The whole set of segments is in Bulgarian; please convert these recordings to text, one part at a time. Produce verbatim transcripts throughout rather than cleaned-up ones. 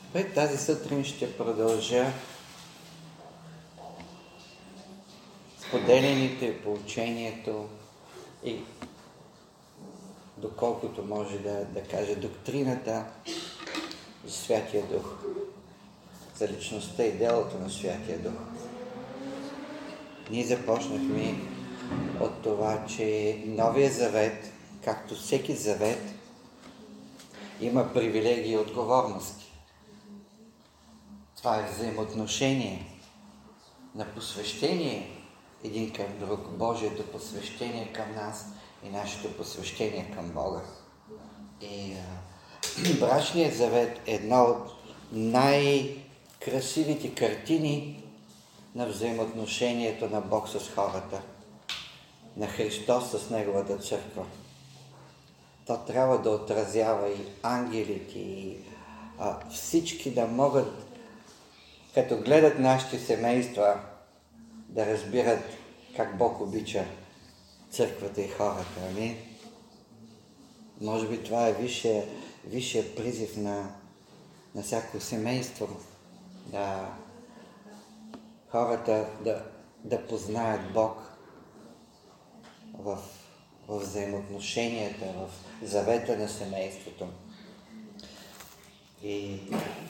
Пред тази сутрин ще продължа споделените по учението и доколкото може да, да каже доктрината за Святия Дух, за личността и делото на Святия Дух. Ние започнахме от това, че Новия Завет, както всеки завет, има привилегии и отговорности. Това е взаимоотношение на посвещение един към друг, Божието посвещение към нас и нашето посвещение към Бога. И а, брачният завет е една от най-красивите картини на взаимоотношението на Бог с хората, на Христос с Неговата църква. То трябва да отразява и ангелите, и а, всички да могат, като гледат нашите семейства, да разбират как Бог обича църквата и хората. Ами? Може би това е висшия, висшия призив на, на всяко семейство. Да, хората да, да познаят Бог в, в взаимоотношенията, в завета на семейството. И,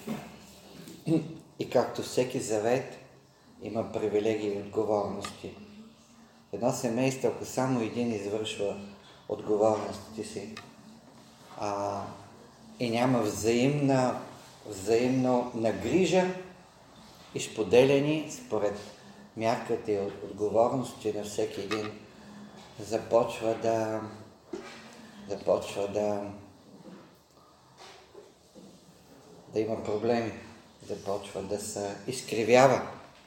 и както всеки завет има привилегии и отговорности. Едно семейство, ако само един извършва отговорностите си а, и няма взаимна, взаимно нагрижа и споделени според мярката и отговорности на всеки един, започва да започва да да има проблеми, започва да се изкривява.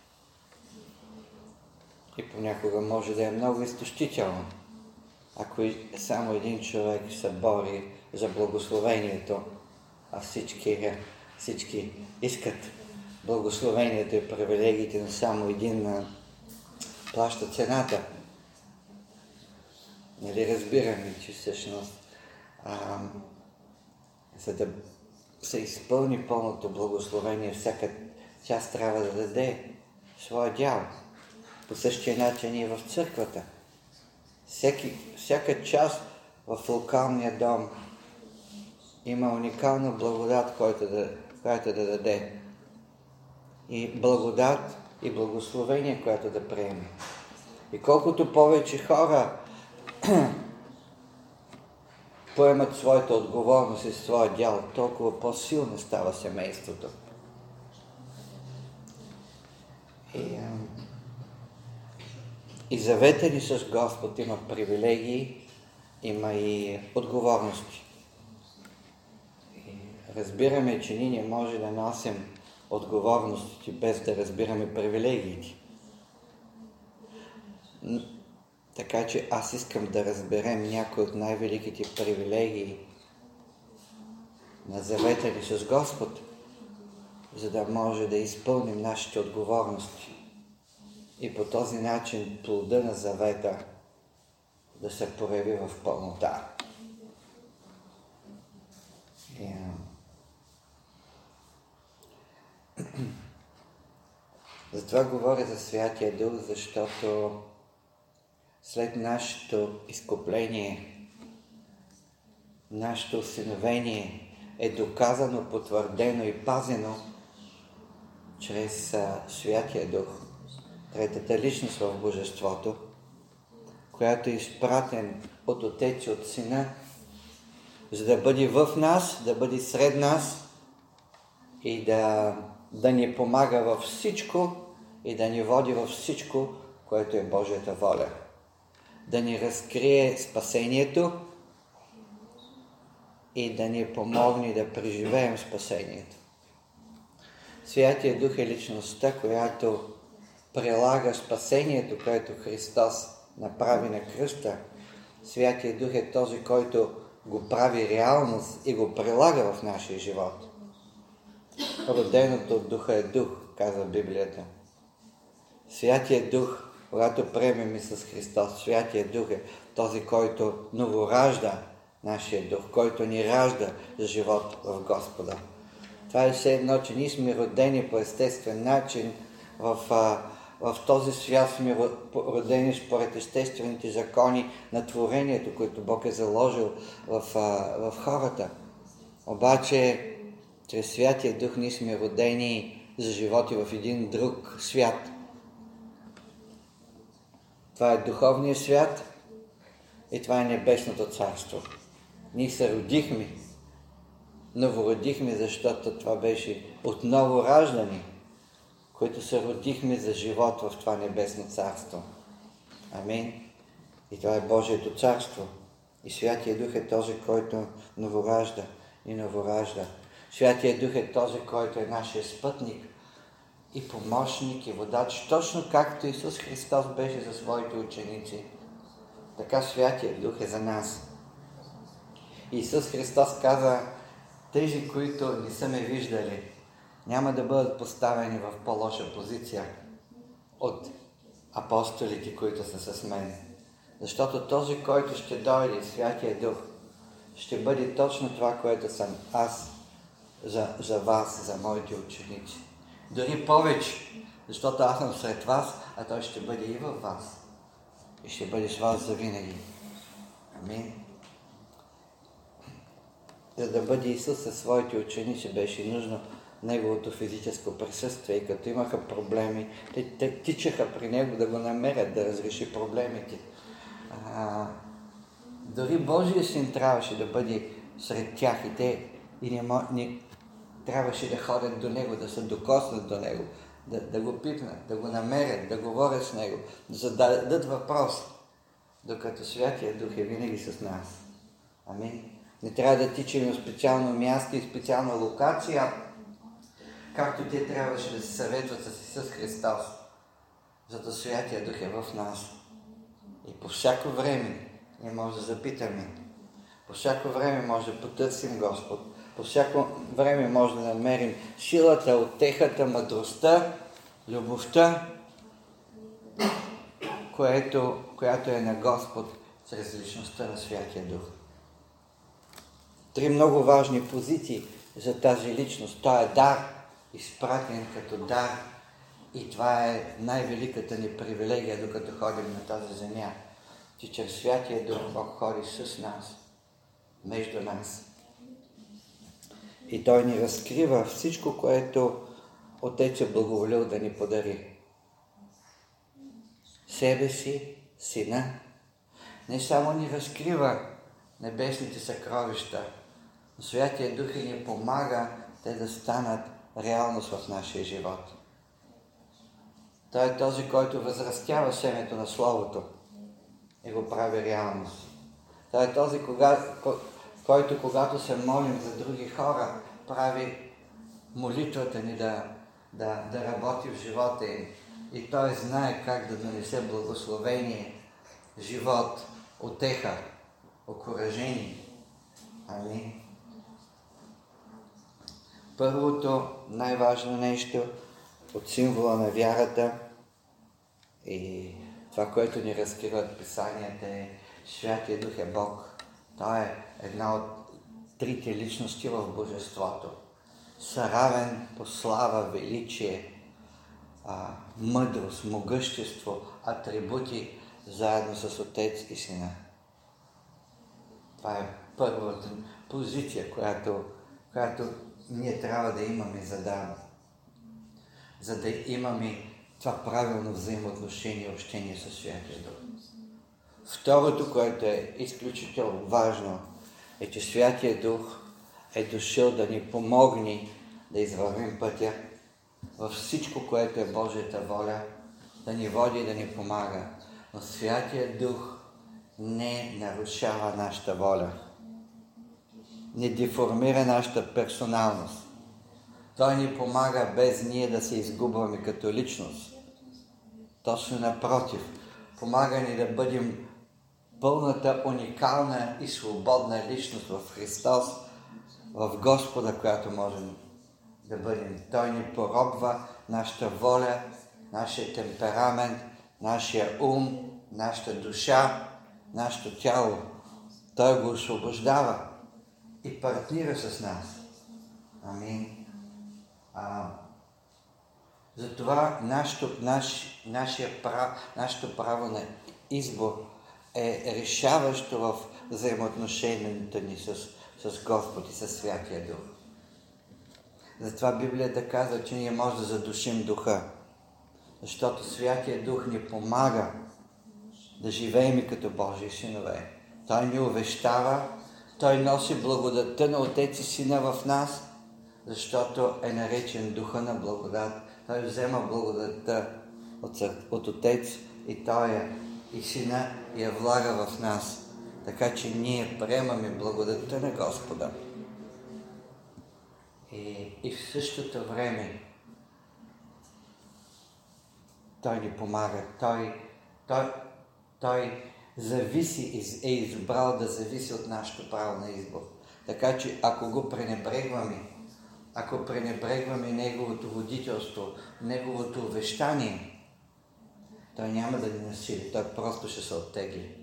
И понякога може да е много изтощително, ако само един човек се бори за благословението, а всички, всички искат благословението и привилегиите, но само един плаща цената. Нали разбираме, че всъщност а, за да се изпълни пълното благословение, всяка част трябва да даде своя дял. По същия начин и в църквата. Всеки, всяка част в локалния дом има уникална благодат, която да, която да даде. И благодат и благословение, което да приеме. И колкото повече хора поемат своята отговорност и своя дял, толкова по-силно става семейството. И, и завета ни с Господ има привилегии, има и отговорности. И разбираме, че ние не може да носим отговорностите без да разбираме привилегиите. Така че аз искам да разберем някои от най-великите привилегии на завета ни с Господ, за да може да изпълним нашите отговорности и по този начин плода на завета да се прояви в пълнота. Yeah. Затова говоря за Святия Дух, защото след нашето изкупление, нашето усиновение е доказано, потвърдено и пазено чрез а, Святия Дух, третата личност в Божеството, която е изпратен от Отец и от Сина, за да бъде в нас, да бъде сред нас и да, да ни помага във всичко и да ни води във всичко, което е Божията воля. Да ни разкрие спасението и да ни помогне да преживеем спасението. Святия Дух е личността, която прилага спасението, което Христос направи на кръста. Святия Дух е този, който го прави реалност и го прилага в нашия живот. Роденото от Духа е Дух, казва Библията. Святия Дух, когато приемем с Христос, Святия Дух е този, който новоражда нашия дух, който ни ражда за живот в Господа. Това е все едно, че ние сме родени по естествен начин. В, а, в този свят сме родени според естествените закони на творението, които Бог е заложил в, а, в хората. Обаче, чрез Святия Дух ние сме родени за животи в един друг свят. Това е духовният свят и това е небесното царство. Ние се родихме, новородихме, защото това беше отново раждани, които се родихме за живот в това небесно царство. Амин. И това е Божието царство. И Святия Дух е този, който новоражда и новоражда. Святия Дух е този, който е нашия спътник и помощник и водач, точно както Исус Христос беше за своите ученици. Така Святия Дух е за нас. Исус Христос каза, тези, които не са ме виждали, няма да бъдат поставени в по-лоша позиция от апостолите, които са с мен. Защото този, който ще дойде, Святия Дух, ще бъде точно това, което съм аз за, за вас, за моите ученици. Дори повече, защото аз съм сред вас, а той ще бъде и във вас. И ще бъде с вас завинаги. Амин. За да бъде Исус със своите ученици, беше нужно Неговото физическо присъствие. И като имаха проблеми, те, те тичаха при Него да го намерят, да разреши проблемите. А, дори Божия Син трябваше да бъде сред тях и те и не, не, трябваше да ходят до Него, да се докоснат до Него, да, да го пипнат, да го намерят, да говорят с Него, да зададат въпрос, докато Святия Дух е винаги с нас. Амин. Не трябва да тичаме на специално място и специална локация, както те трябваше да се съветват с Исус Христос, зато Святия Дух е в нас. И по всяко време ние може да запитаме, по всяко време може да потърсим Господ, по всяко време може да намерим силата, утехата, мъдростта, любовта, което, която е на Господ чрез личността на Святия Дух. Три много важни позиции за тази личност. Той е дар, изпратен като дар, и това е най-великата ни привилегия, докато ходим на тази земя, че чрез Святия Дух Бог ходи с нас, между нас. И Той ни разкрива всичко, което Отец е благоволил да ни подари. Себе си, Сина. Не само ни разкрива небесните съкровища, но Святия Дух ни помага те да станат реалност в нашия живот. Той е този, който възрастява семето на Словото и го прави реалност. Той е този, кога, който когато се молим за други хора, прави молитвата ни да, да, да работи в живота им. И Той знае как да донесе благословение, живот, утеха, окуражение. Амин. Първото, най-важно нещо от символа на вярата и това, което ни разкриват писанията, е Святия Дух е Бог. Той е една от трите личности в Божеството. Съравен по слава, величие, а, мъдрост, могъщество, атрибути, заедно с Отец и Сина. Това е първата позиция, която, която ние трябва да имаме, за да, за да имаме това правилно взаимоотношение и общение със Святия Дух. Второто, което е изключително важно, е, че Святия Дух е дошъл да ни помогне да извървим пътя във всичко, което е Божията воля, да ни води и да ни помага. Но Святия Дух не нарушава нашата воля, не деформира нашата персоналност. Той ни помага без ние да се изгубваме като личност. Точно напротив, помага ни да бъдем пълната, уникална и свободна личност в Христос, в Господа, която можем да бъдем. Той ни поробва нашата воля, нашия темперамент, нашия ум, нашата душа, нашето тяло. Той го освобождава и партнира с нас. Амин. А, затова нашето, наш, нашия прав, нашето право на избор е решаващо в взаимоотношенията ни с, с Господ и със Святия Дух. Затова Библията казва, че ние може да задушим духа, защото Святия Дух ни помага да живеем като Божии синове. Той ни увещава, Той носи благодатта на Отец и Сина в нас, защото е наречен Духа на благодат. Той взема благодатта от, от Отец и Той я, и Сина я влага в нас, така че ние приемаме благодатта на Господа. И, и в същото време Той ни помага. Той, той, той зависи, е избрал да зависи от нашето право на избор. Така че ако го пренебрегваме, ако пренебрегваме Неговото водителство, Неговото увещание, Той няма да ни насили, Той просто ще се оттегли.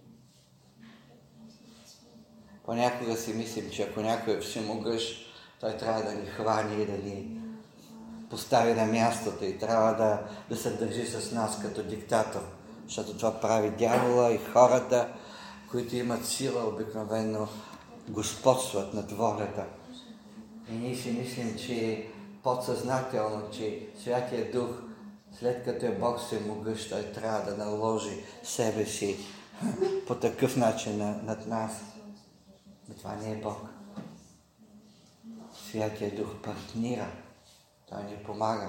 Понякога си мислим, че ако някой е всемогъщ, Той трябва да ни хвани и да ни постави на мястото и трябва да, да се държи с нас като диктатор, защото това прави дявола и хората, които имат сила, обикновено господстват над волята. И ние си мислим, че подсъзнателно, че Святия Дух, след като е Бог всемогъщ, Той трябва да наложи себе си по такъв начин над нас. Но това не е Бог. Святия Дух партнира. Той ни помага.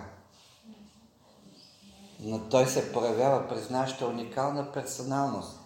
Но Той се проявява през нашата уникална персоналност.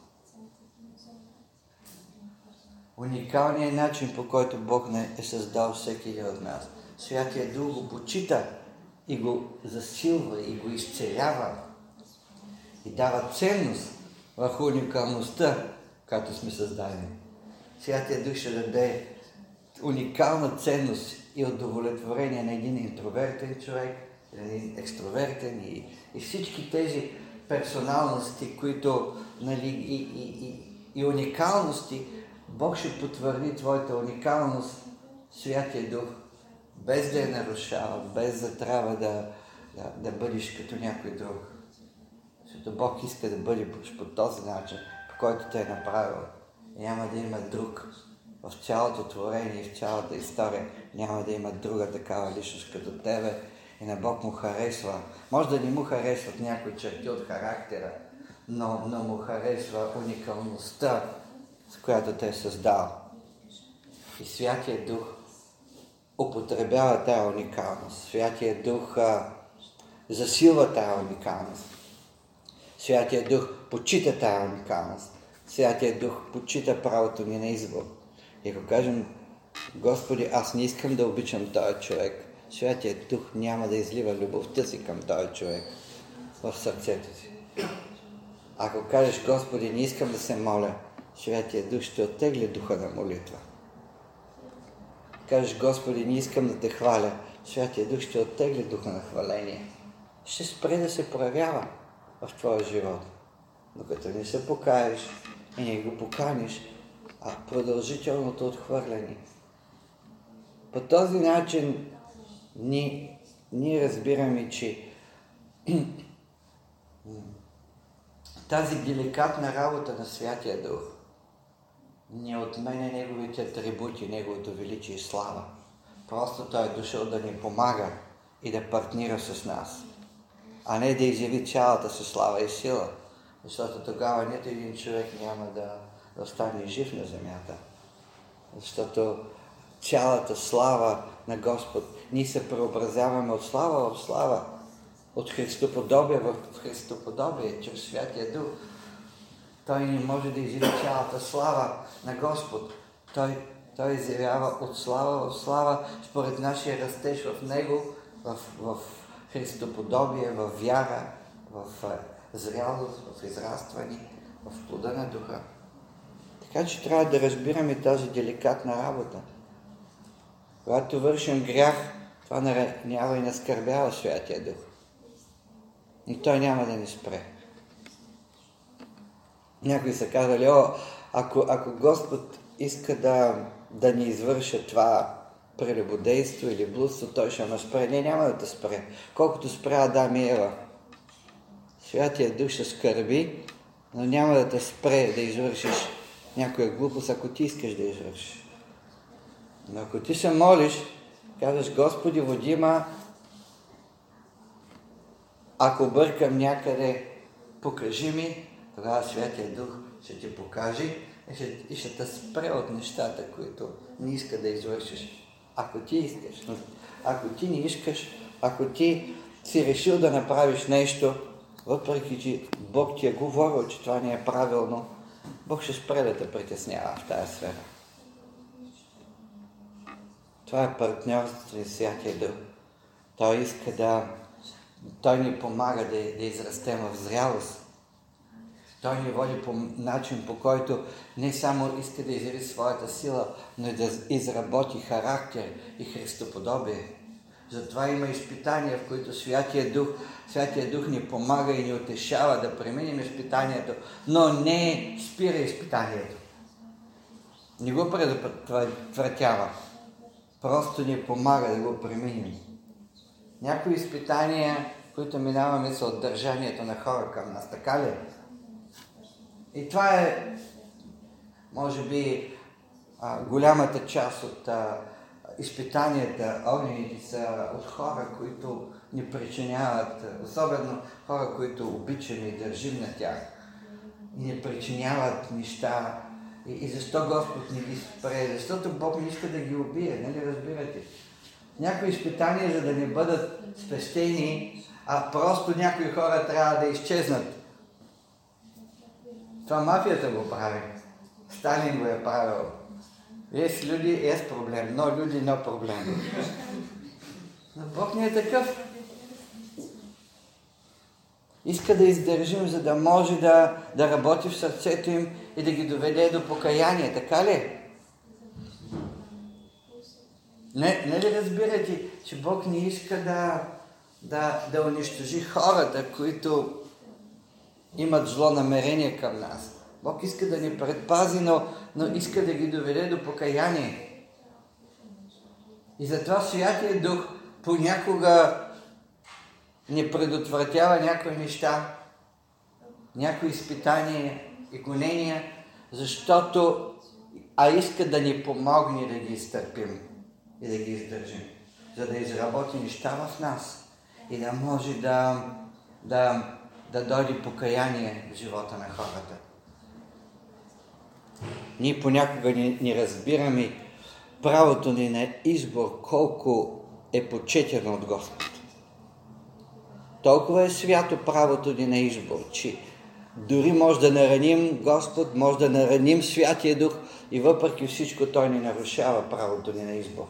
Уникалният начин, по който Бог не е създал всеки един от нас. Святия Дух го почита и го засилва и го изцелява и дава ценност върху уникалността, която сме създадени. Святия Дух ще даде уникална ценност и удовлетворение на един интровертен човек, на един екстровертен и, и всички тези персоналности, които, нали, и, и, и, и уникалности, Бог ще потвърди твоята уникалност, Святия Дух, без да я нарушава, без да трябва да, да, да бъдеш като някой друг. Защото Бог иска да бъдеш по този начин, по който те е направил. И няма да има друг в цялото творение и в цялата история. Няма да има друга такава личност като тебе. И на Бог му харесва. Може да не му харесват някои черти от характера, но, но му харесва уникалността, с която те е създал. И Святия Дух употребява тая уникалност. Святия Дух а, засилва тая уникалност. Святия Дух почита тая уникалност. Святия Дух почита правото ни на избор. И ако кажем, Господи, аз не искам да обичам този човек, Святия Дух няма да излива любовта си към този човек в сърцето си. Ако кажеш, Господи, не искам да се моля, Святия Дух ще оттегли духа на молитва. Кажеш, Господи, не искам да те хваля, Святия Дух ще оттегли духа на хваление. Ще спре да се проявява в твоя живот. Докато не се покаеш и не го поканиш, а продължителното отхвърляне. По този начин ние, ние разбираме, че тази деликатна работа на Святия Дух не отменя неговите атрибути, неговото величие и слава. Просто Той е дошъл да ни помага и да партнира с нас, а не да изяви цялата си слава и сила, защото тогава нито един човек няма да, да остане жив на земята. Защото цялата слава на Господ, ние се преобразяваме от слава в слава, от Христоподобие в Христоподобие, чрез Святия Дух. Той не може да изяви цялата слава на Господ. Той, той изявява от слава в слава, според нашия растеж в Него, в, в Христоподобие, в вяра, в зрялост, в израстване, в плода на Духа. Така че трябва да разбираме тази деликатна работа. Когато вършим грях, това наранява и наскърбява Святия Дух. И Той няма да ни спре. Някои са казали, о, ако, ако Господ иска да, да ни извърши това прелюбодейство или блудство, той ще ме спре. Не, няма да те спре. Колкото спре Адам и Ева. Святия Дух ще скърби, но няма да те спре да извършиш някоя глупост, ако ти искаш да извършиш. Но ако ти се молиш, казваш: Господи, води ма, ако бъркам някъде, покажи ми, тогава Святия Дух ще ти покаже и ще, и ще те спре от нещата, които не иска да извършиш. Ако ти искаш. Но ако ти не искаш, ако ти си решил да направиш нещо, въпреки че Бог ти е говорил, че това не е правилно, Бог ще спре да те притеснява в тази сфера. Това е партньорство и Святия Дух. Той иска да... Той ни помага да, да израстем в зрялост. Той ни води по начин, по който не само иска да изяви своята сила, но и да изработи характер и христоподобие. Затова има изпитания, в които Святия Дух, Святия Дух ни помага и ни утешава да преминем изпитанието, но не спира изпитанието. Не го предотвратява. Просто ни помага да го преминем. Някои изпитания, които минаваме, са от държанието на хора към нас. Така ли? И това е, може би, голямата част от изпитанията, огнените са от хора, които ни причиняват, особено хора, които обичаме и държим на тях, и ни причиняват неща. И, и защо Господ не ги спре? Защото Бог не иска да ги убие, нали разбирате? Някои изпитания, за да не бъдат спестени, а просто някои хора трябва да изчезнат. Това мафията го прави. Сталин го е правил. Есть люди, есть проблем, но люди, но проблем. Но Бог не е такъв. Иска да издържим, за да може да, да работи в сърцето им и да ги доведе до покаяние. Така ли? Не, не ли разбирате, че Бог не иска да, да, да унищожи хората, които имат зло намерение към нас? Бог иска да ни предпази, но, но иска да ги доведе до покаяние. И затова Святия Дух понякога не предотвратява някои неща, някои изпитания и гонения, защото а иска да ни помогне да ги изтърпим и да ги издържим, за да изработи неща в нас и да може да, да, да дойде покаяние в живота на хората. Ние понякога не, не разбираме правото ни на избор, колко е почетено от Господ. Толкова е свято правото ни на избор, че дори може да нараним Господ, може да нараним Святия Дух и въпреки всичко Той ни нарушава правото ни на избор.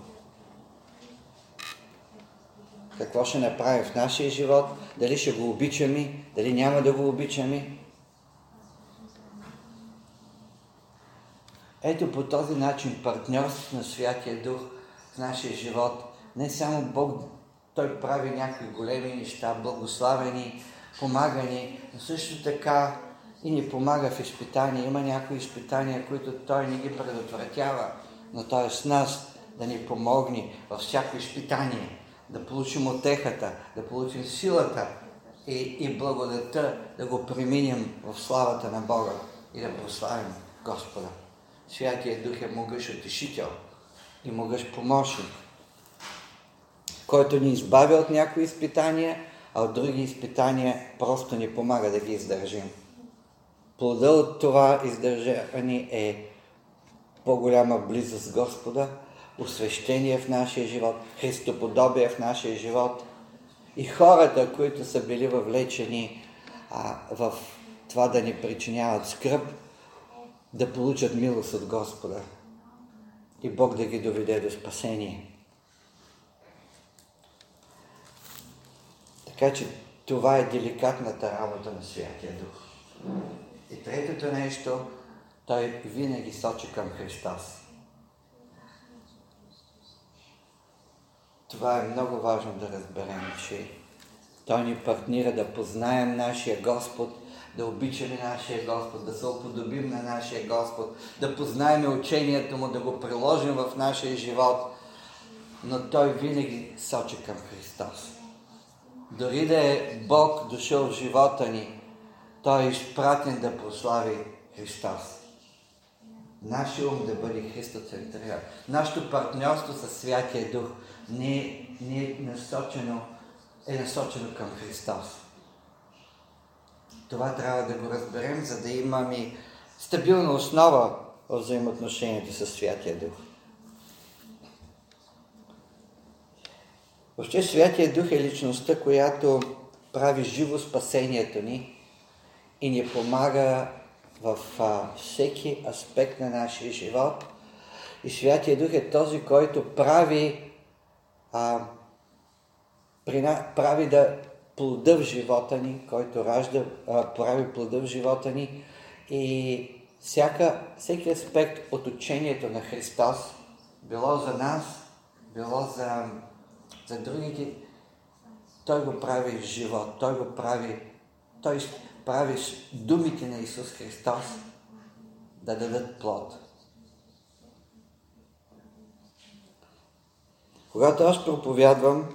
Какво ще направим в нашия живот? Дали ще го обичаме, дали няма да го обичаме? Ето по този начин партньорството на Святия Дух в нашия живот. Не само Бог, Той прави някакви големи неща, благославени, помага ни, но също така и ни помага в изпитания. Има някои изпитания, които Той не ги предотвратява, но Той е с нас да ни помогне във всяко изпитание, да получим утехата, да получим силата и, и благодата да го преминем в славата на Бога и да прославим Господа. Святия Дух е могъщ утешител и могъщ помощник, който ни избавя от някои изпитания, а от други изпитания просто ни помага да ги издържим. Плода от това издържане е по-голяма близост с Господа, освещение в нашия живот, христоподобие в нашия живот и хората, които са били въвлечени а, в това да ни причиняват скръб, да получат милост от Господа и Бог да ги доведе до спасение. Така че това е деликатната работа на Святия Дух. И третото нещо, Той винаги сочи към Христос. Това е много важно да разберем, че Той ни партнира да познаем нашия Господ, да обичаме нашия Господ, да се уподобим на нашия Господ, да познаем учението Му, да го приложим в нашия живот. но той винаги сочи към Христос. Дори да е Бог дошъл в живота ни, той е изпратен да прослави Христос. Нашия ум да бъде христоцентриран. Нашето партньорство със Святия Дух не, не е, насочено, е насочено към Христос. Това трябва да го разберем, за да имаме стабилна основа в взаимоотношението със Святия Дух. Въобще Святия Дух е личността, която прави живо спасението ни и ни помага в а, всеки аспект на нашия живот. И Святия Дух е този, който прави, а, прина, прави да плода в живота ни, който ражда, а, прави плода в живота ни и всяка, всеки аспект от учението на Христос, било за нас, било за, за другите, той го прави в живот, той го прави, той прави думите на Исус Христос да дадат плод. Когато аз проповядвам,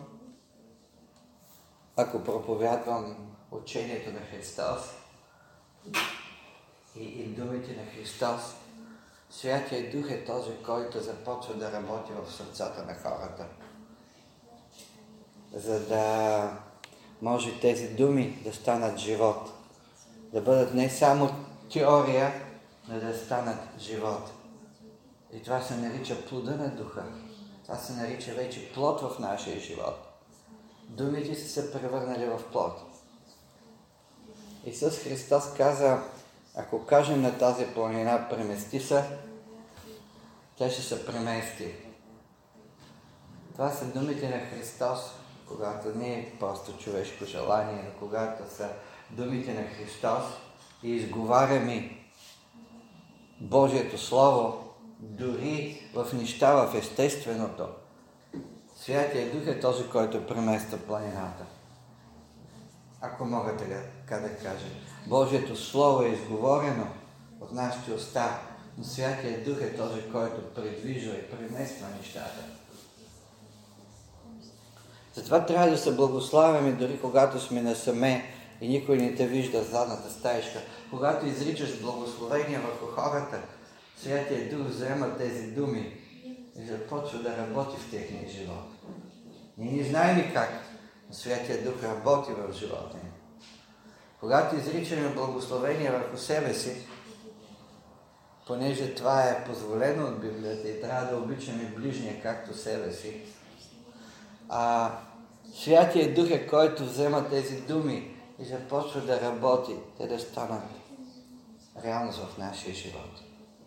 ако проповядвам учението на Христос и, и думите на Христос, Святия Дух е този, който започва да работи в сърцата на хората. За да може тези думи да станат живот. Да бъдат не само теория, но да станат живот. И това се нарича плода на Духа. Това се нарича вече плод в нашия живот. Думите са се превърнали в плод. Исус Христос каза, ако кажем на тази планина премести се, тя ще се премести. Това са думите на Христос, когато не е просто човешко желание, но когато са думите на Христос и изговаряме Божието Слово, дори в неща, в естественото. Святия Дух е този, който премества планината. Ако мога така да кажа. Божието Слово е изговорено от нашите уста, но Святия Дух е този, който предвижда и премества нещата. Затова трябва да се благославяме, дори когато сме насаме и никой не те вижда в задната стаичка. Когато изричаш благословение върху хората, Святия Дух взема тези думи и започва да работи в техния живот. Ние не знаем как, но Святия Дух работи в живота ни. Когато изричаме благословение върху себе си, понеже това е позволено от Библията и трябва да обичаме ближния както себе си, а Святия Дух е, който взема тези думи и започва да работи, те да станат реалност в нашия живот.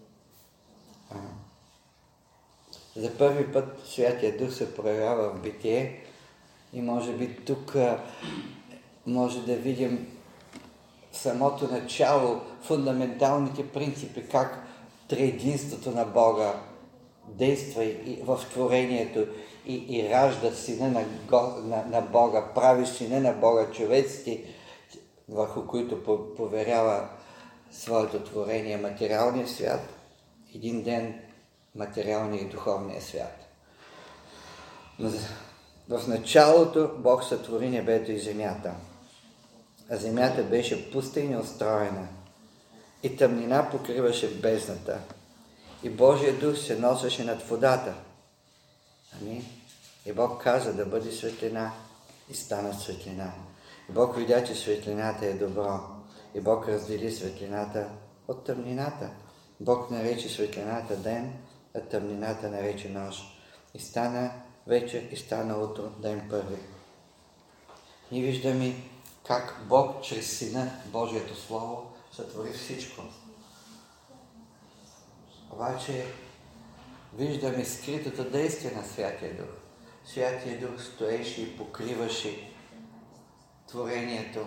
За първи път Святия Дух се проявява в Битие и може би тук може да видим в самото начало фундаменталните принципи, как триединството на Бога действа и в творението и, и ражда сина на, на, на Бога, прави сина на Бога, човеците, върху които поверява своето творение, материалния свят, един ден материалния и духовния свят. В началото Бог сътвори небето и земята. А земята беше пуста и неустроена. И тъмнина покриваше бездната. И Божия Дух се носеше над водата. Ами? И Бог каза да бъде светлина. И стана светлина. И Бог видя, че светлината е добро. И Бог раздели светлината от тъмнината. Бог нарече светлината ден, а тъмнината нарече нощ. И стана вечер и стана утро, ден първи. И виждаме как Бог чрез Сина, Божието Слово, сътвори всичко. Обаче виждаме скритото действие на Святия Дух. Святия Дух стоеше и покриваше творението.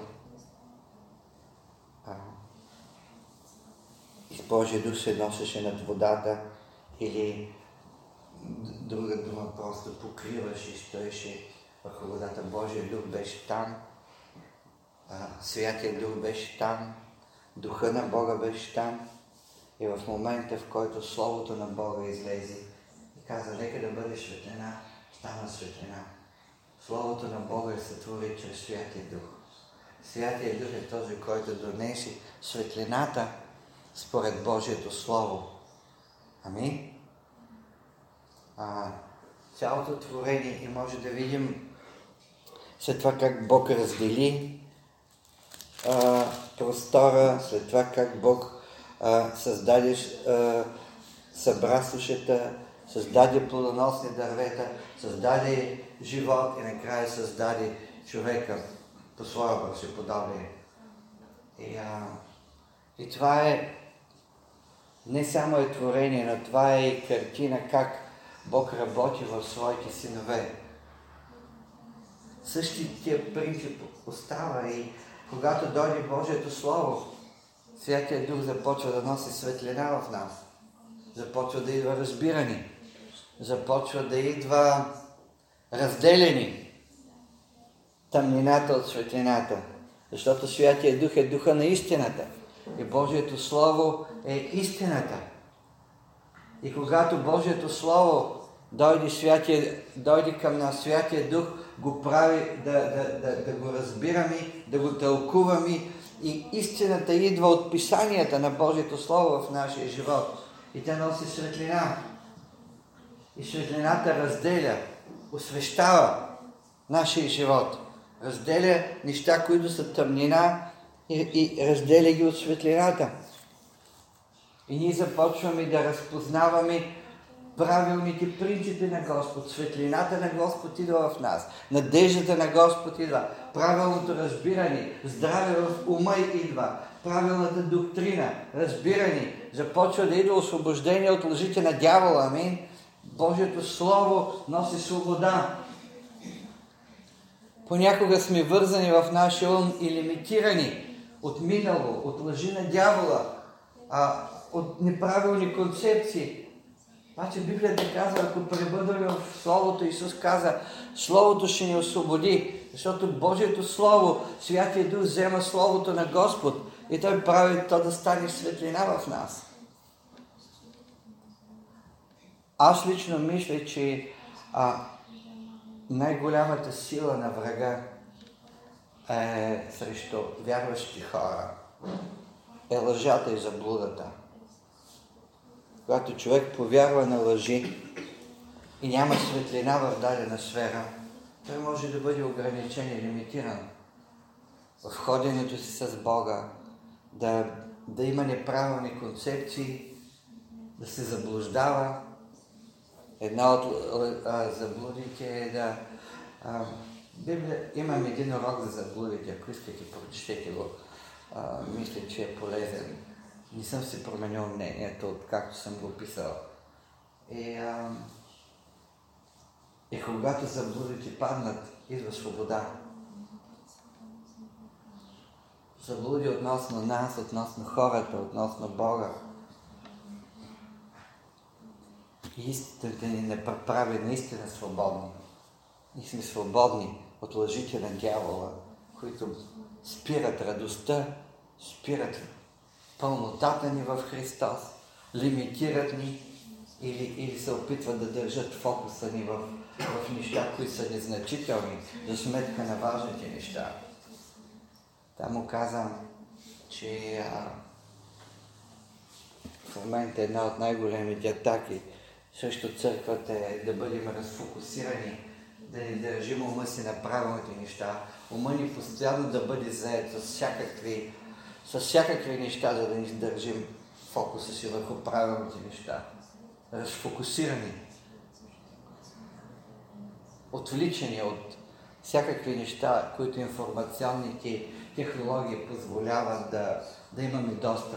И Божия Дух се носеше над водата или друга дума просто покриваше и стоеше върху водата. Божия Дух беше там. Святия Дух беше там. Духа на Бога беше там. И в момента, в който Словото на Бога излезе и каза, нека да бъде светлина, стана светлина. Словото на Бога се твори чрез Святия Дух. Святия Дух е този, който донесе светлината според Божието Слово. Амин. А, цялото творение и може да видим след това как Бог раздели а, простора, след това как Бог а, създаде, а, събра сушата, създаде плодоносни дървета, създаде живот и накрая създаде човека по своя образ и подобие. И, а, и това е не само е творение, но това е и картина как Бог работи в своите синове. Същия принцип остава и когато дойде Божието Слово, Святия Дух започва да носи светлина в нас. Започва да идва разбиране. Започва да идва разделени тъмнината от светлината. Защото Святия Дух е духа на истината. И Божието Слово е истината. И когато Божието Слово дойде, святия, дойде към нас, Святия Дух го прави да, да, да, да го разбираме, да го тълкуваме и истината идва от писанията на Божието Слово в нашия живот. И тя носи светлина. И светлината разделя, освещава нашия живот. Разделя неща, които са тъмнина и, и разделя ги от светлината. И ние започваме да разпознаваме правилните принципи на Господ. Светлината на Господ идва в нас. Надеждата на Господ идва. Правилното разбиране, здраве в ума идва. Правилната доктрина, разбиране. Започва да идва освобождение от лъжите на дявола. Амин. Божието Слово носи свобода. Понякога сме вързани в нашия ум и лимитирани от минало, от лъжи на дявола, а, от неправилни концепции. Обаче Библията казва, ако пребъдваме в Словото, Исус каза, Словото ще ни освободи, защото Божието Слово, Святия Дух взема Словото на Господ и Той прави то да стане светлина в нас. Аз лично мисля, че а, най-голямата сила на врага е срещу вярващи хора. Е лъжата и заблудата. Когато човек повярва на лъжи и няма светлина в дадена сфера, той може да бъде ограничен и лимитиран в ходенето си с Бога, да, да има неправилни концепции, да се заблуждава. Една от а, заблудите е да... А, Библия, имам един урок за заблудите, ако искате, прочетете го. А, мисля, че е полезен. Не съм си променил мнението, както съм го писал. И, а, и когато заблудите паднат, идва свобода. Заблуди относно нас, относно хората, относно Бога. И истината ни не прави наистина свободни. Ние сме свободни от лъжите на дявола, които спират радостта, спират пълнотата ни в Христос, лимитират ни или, или се опитват да държат фокуса ни в, в неща, които са незначителни, за сметка на важните неща. Там му казвам, че а, в момента една от най-големите атаки срещу църквата е да бъдем разфокусирани, да не държим ума си на правилните неща. Ума ни постоянно да бъде заед с всякакви, с всякакви неща, за да ни държим фокуса си върху правилните неща. Разфокусирани. Отвличани от всякакви неща, които информационните технологии позволяват да, да имаме достъп.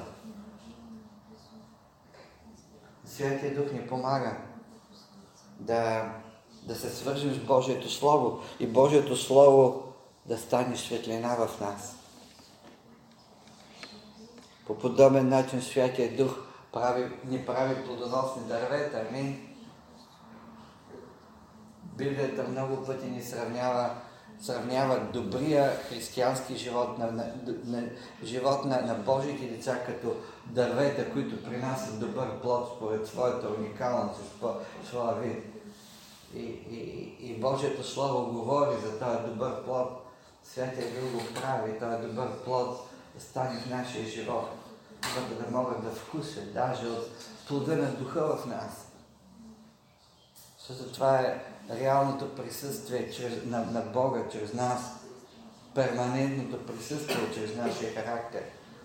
Святия Дух ни помага да, да се свържем с Божието Слово и Божието Слово да стане светлина в нас. По подобен начин Святия Дух прави, ни прави плодоносни дървета. Амин. Библията много пъти ни сравнява, сравнява добрия християнски живот, на, на, на, живот на, на Божите деца като дървета, които принасят добър плод според своята уникалност и своя вид. И, и, и Божието Слово говори за този добър плод. Святия Дух го прави, този добър плод да стане в нашия живот, за да могат да вкусят даже от плода на Духа в нас. Защото това е реалното присъствие чрез, на, на Бога чрез нас, перманентното присъствие чрез нашия характер.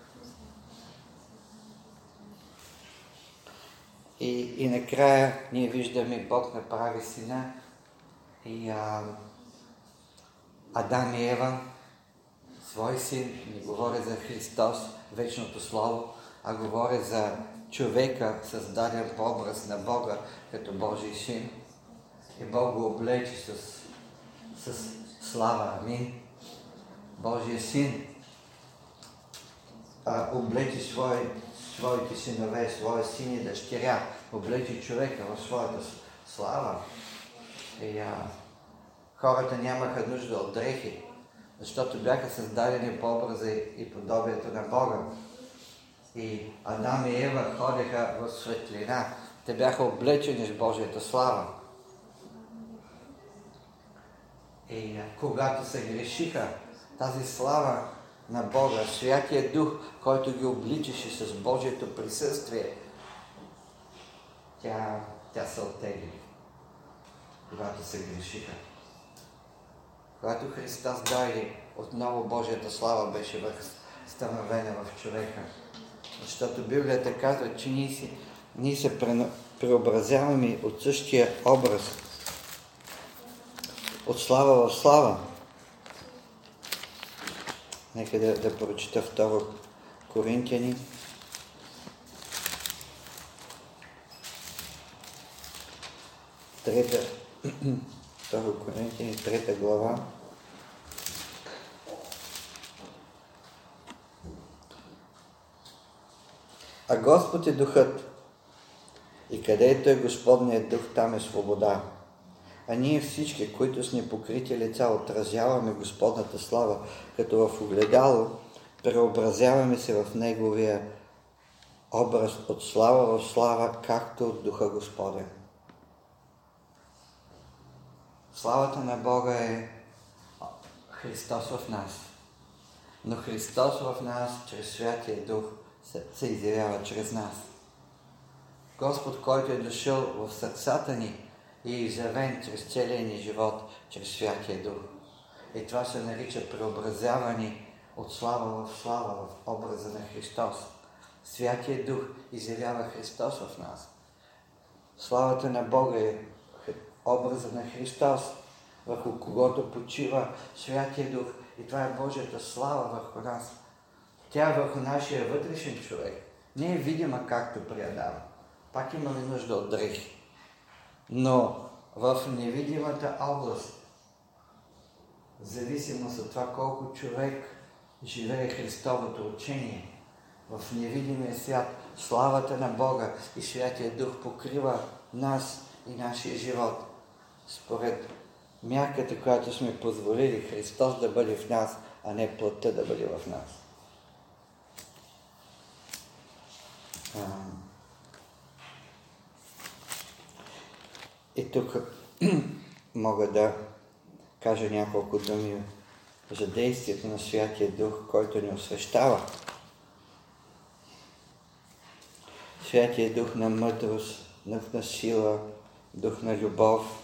И, и накрая ние виждаме Бог направи сина и а, Адам и Ева, свой син, не говори за Христос, вечното Слово, а говори за човека, създаден по образ на Бога, като Божий син. И Бог го облече с, с слава. Амин. Божия син а, облече свой, своите синове, своя син и дъщеря, облече човека в своята слава. И а, хората нямаха нужда от дрехи, защото бяха създадени по образа и подобието на Бога. И Адам и Ева ходеха в светлина. Те бяха облечени с Божията слава. И а, когато се грешиха, тази слава на Бога, Святия Дух, който ги обличаше с Божието присъствие, тя, тя се оттегли, когато се грешиха. Когато Христос дойде, отново Божията слава беше възстановена в човека. Защото Библията казва, че ние, си, ние се преобразяваме от същия образ, от слава в слава. Нека да, да прочита второ Коринтияни. Трета, второ Коринтияни, трета глава. А Господ е Духът, и където е Господният Дух, там е свобода. А ние всички, които с непокрити лица отразяваме Господната слава, като в огледало, преобразяваме се в Неговия образ от слава в слава, както от Духа Господен. Славата на Бога е Христос в нас. Но Христос в нас, чрез Святия Дух, се, се изявява чрез нас. Господ, който е дошъл в сърцата ни, и изявен чрез целия ни живот, чрез Святия Дух. И това се нарича преобразяване от слава в слава, в образа на Христос. Святия Дух изявява Христос в нас. Славата на Бога е образа на Христос, върху когото почива Святия Дух. И това е Божията слава върху нас. Тя е върху нашия вътрешен човек. Не е видима както при Адам. Пак имаме нужда от дрехи. Но в невидимата област, в зависимост от това колко човек живее Христовото учение, в невидимия свят, славата на Бога и Святия Дух покрива нас и нашия живот. Според мярката, която сме позволили Христос да бъде в нас, а не плътта да бъде в нас. И тук мога да кажа няколко думи за действието на Святия Дух, който ни освещава. Святия Дух на мъдрост, Дух на сила, Дух на любов,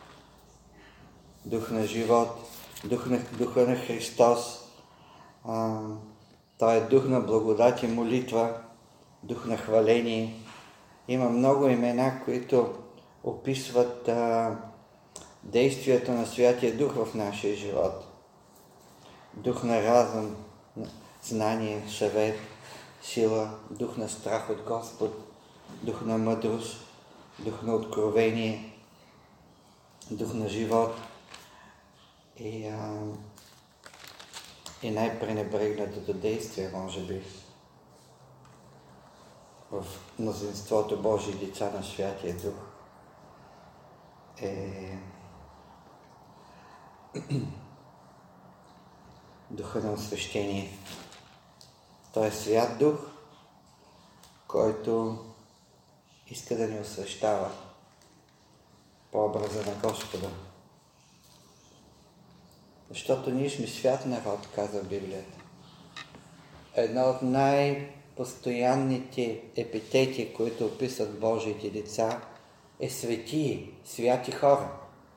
Дух на живот, Дух на, Духа на Христос. А, Той е Дух на благодат и молитва, Дух на хваление. Има много имена, които описват а, действието на Святия Дух в нашия живот. Дух на разум, знание, съвет, сила, дух на страх от Господ, дух на мъдрост, дух на откровение, дух на живот и, а, и най-пренебрегнатото действие, може би, в мнозинството Божии деца на Святия Дух е духа на освещение. Той е Свят Дух, който иска да ни освещава. по образа на Господа. Защото ние сме свят народ, казва Библията. Едно от най-постоянните епитети, които описват Божиите деца, е светии, святи хора.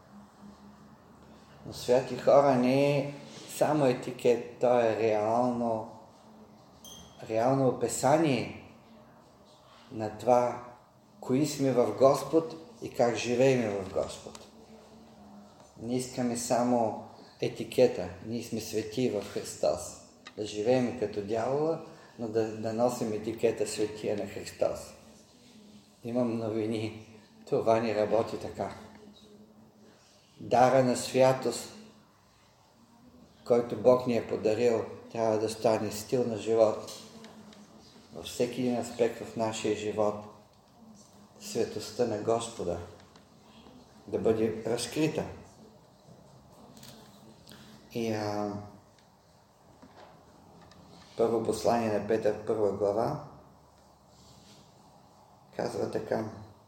Но святи хора не е само етикет, то е реално, реално описание на това, кои сме в Господ и как живеем в Господ. Не искаме само етикета, ние сме свети в Христос. Да живеем като дявола, но да, да носим етикета светия на Христос. Имам новини, това не работи така. Дара на святост, който Бог ни е подарил, трябва да стане стил на живот. Във всеки един аспект в нашия живот, светостта на Господа да бъде разкрита. И а, първо послание на Петър, първа глава, казва така.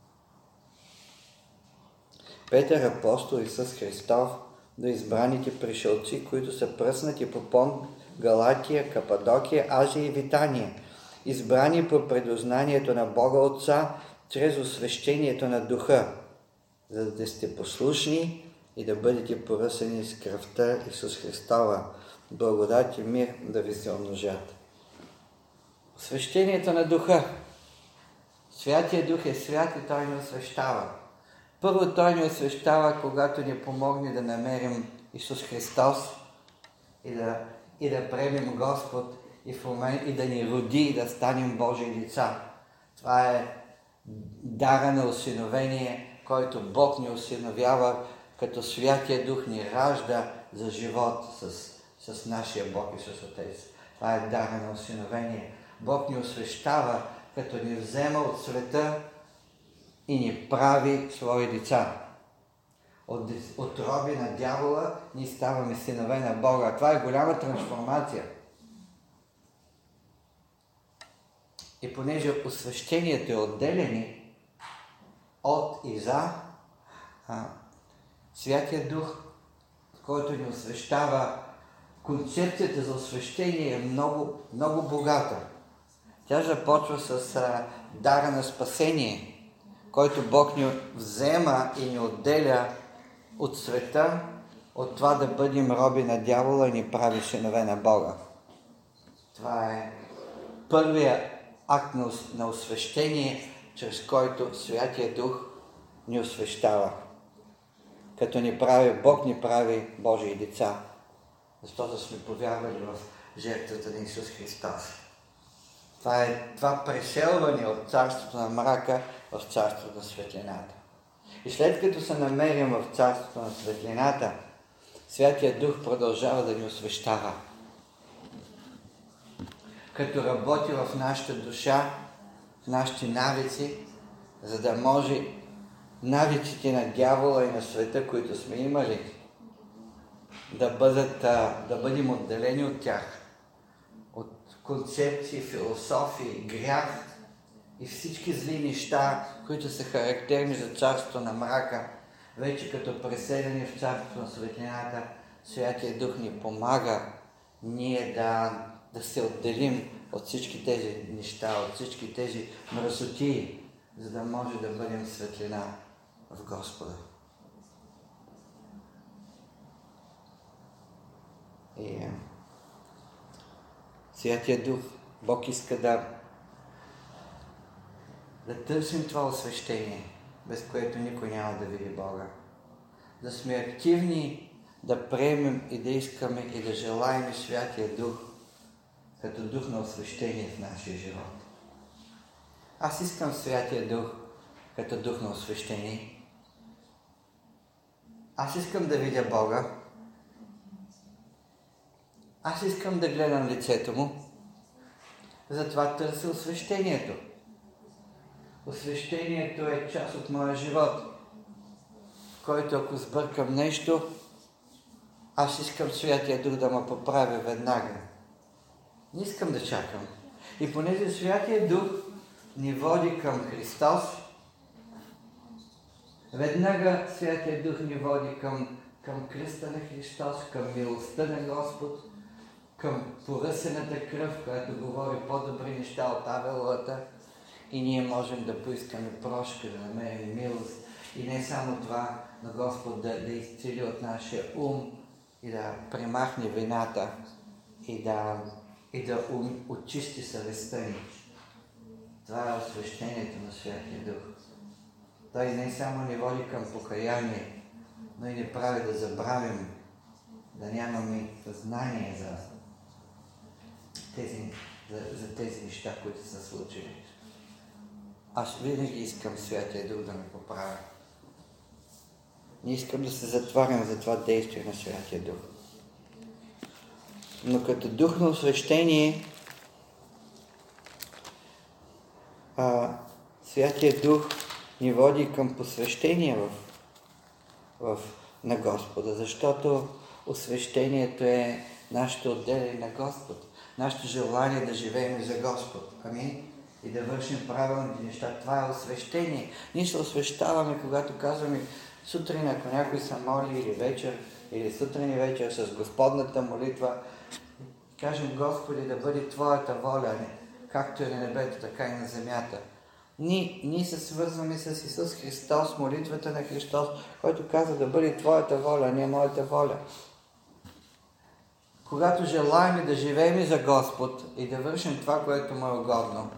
Петър, апостол Исус Христов, до избраните пришелци, които са пръснати по Понт, Галатия, Кападокия, Азия и Витания, избрани по предознанието на Бога Отца, чрез освещението на Духа, за да сте послушни и да бъдете поръсени с кръвта Исус Христова. Благодат и мир да ви се умножат. Освещението на Духа. Святия Дух е свят и Той ни освещава. Първо Той ни освещава, когато ни помогне да намерим Исус Христос и да, и да приемем Господ и, в момент, и да ни роди и да станем Божии деца. Това е дара на осиновение, който Бог ни осиновява, като Святия Дух ни ражда за живот с, с нашия Бог Исус Отец. Това е дара на осиновение. Бог ни освещава, като ни взема от света и ни прави свои деца. От, от роби на дявола ние ставаме синове на Бога. Това е голяма трансформация. И понеже освещението е отделени от и за, а, Святия Дух, който ни освещава, концепцията за освещение е много, много богата. Тя започва с а, дара на спасение, който Бог ни взема и ни отделя от света, от това да бъдем роби на дявола и ни прави синове на Бога. Това е първият акт на освещение, чрез който Святия Дух ни освещава. Като ни прави, Бог ни прави Божии деца, защото сме повярвали в жертвата на Исус Христос. Това е това преселване от царството на мрака в царството на светлината. И след като се намерим в царството на светлината, Святия Дух продължава да ни освещава. Като работи в нашата душа, в нашите навици, за да може навиците на дявола и на света, които сме имали, да, бъдат, да бъдем отделени от тях. От концепции, философии, грях и всички зли неща, които са характерни за царството на мрака, вече като преселени в царството на светлината, Святия Дух ни помага ние да, да се отделим от всички тези неща, от всички тези мръсотии, за да може да бъдем светлина в Господа. И е, Святия Дух, Бог иска да да търсим това освещение, без което никой няма да види Бога. Да сме активни, да приемем и да искаме и да желаем Святия Дух като дух на освещение в нашия живот. Аз искам Святия Дух като дух на освещение. Аз искам да видя Бога. Аз искам да гледам лицето Му. Затова търся освещението. Освещението е част от моя живот, в който ако сбъркам нещо, аз искам Святия Дух да ме поправя веднага. Не искам да чакам. И понеже Святия Дух ни води към Христос, Веднага Святия Дух ни води към, към кръста на Христос, към милостта на Господ, към поръсената кръв, която говори по-добри неща от Авеловата, и ние можем да поискаме прошка, да намерим милост. И не само това, но Господ да, да изцели от нашия ум и да премахне вината и да, и да ум, очисти съвестта ни. Това е освещението на Святия Дух. Той не само ни води към покаяние, но и ни прави да забравим, да нямаме знание за тези, за, за тези неща, които са случили. Аз винаги искам Святия Дух да ме поправя. Не искам да се затварям за това действие на Святия Дух. Но като дух на освещение, а, Святия Дух ни води към посвещение в, в, на Господа, защото освещението е нашето отделение на Господ, нашето желание да живеем за Господ. Амин. И да вършим правилните неща. Това е освещение. Ние се освещаваме, когато казваме сутрин, ако някой се моли, или вечер, или сутрин и вечер с Господната молитва, кажем: Господи, да бъде Твоята воля, както е на небето, така и на земята. Ние, ние се свързваме с Исус Христос, молитвата на Христос, който каза да бъде Твоята воля, а не моята воля. Когато желаем да живеем за Господ и да вършим това, което му е угодно,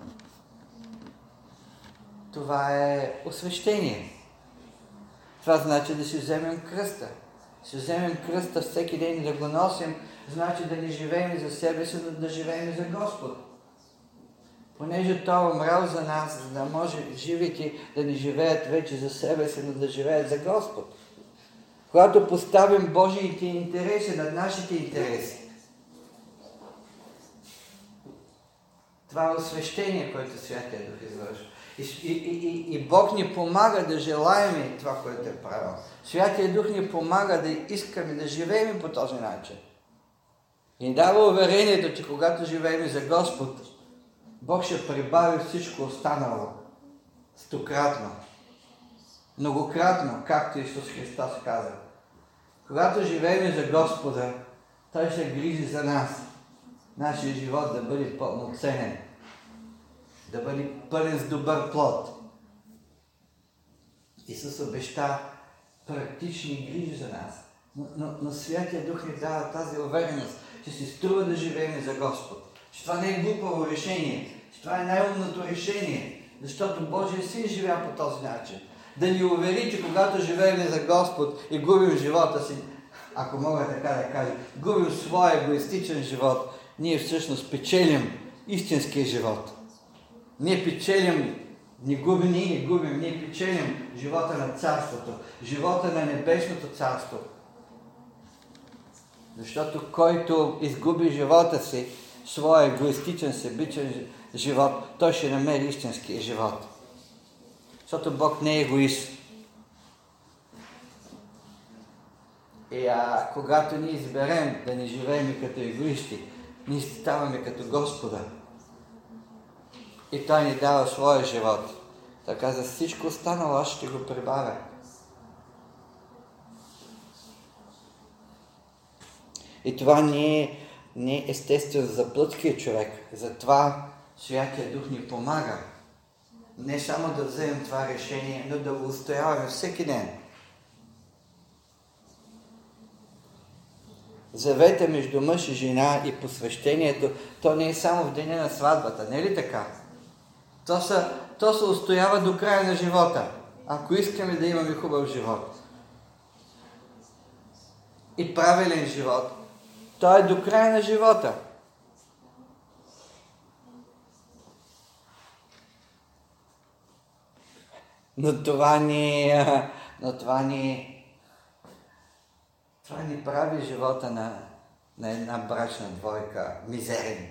това е освещение. Това значи да си вземем кръста. Си вземем кръста всеки ден и да го носим, значи да не живеем за себе си, но да живеем за Господ. Понеже Той е умрял за нас, за да може живите да не живеят вече за себе си, но да живеят за Господ. Когато поставим Божиите интереси над нашите интереси, това е освещение, което Святия Дух извършва. И, и, и, и Бог ни помага да желаем това, което е правилно. Святия Дух ни помага да искаме да живеем по този начин. И ни дава уверението, че когато живеем за Господ, Бог ще прибави всичко останало стократно, многократно, както Исус Христос каза. Когато живеем за Господа, Той ще грижи за нас. Нашия живот да бъде пълноценен, да бъде пълен с добър плод. Исус обеща практични грижи за нас. Но, но, но Святия Дух ни дава тази увереност, че си струва да живеем за Господ. Че това не е глупаво решение, че това е най-умното решение, защото Божия Син живя по този начин. Да ни увери, че когато живеем за Господ и губим живота си, ако мога така да кажа, губим своя егоистичен живот, ние всъщност печелим истинския живот. Ние печелим, не губим, ние не губим, ние печелим живота на царството, живота на небесното царство. Защото който изгуби живота си, своя егоистичен, себичен живот, той ще намери истинския живот. Защото Бог не е егоист. И а, когато ние изберем да не живеем като егоисти, ние ставаме като Господа. И Той ни дава своя живот. Така за всичко останало аз ще го прибавя. И това не е, не е естествено за плътския човек. Затова Святия Дух ни помага. Не само да вземем това решение, но да го устояваме всеки ден. Завета между мъж и жена и посвещението, то не е само в деня на сватбата, не е ли така? То се, то се устоява до края на живота, ако искаме да имаме хубав живот. И правилен живот. То е до края на живота. Но това ни, но това ни, това ни прави живота на, на една брачна двойка мизерен.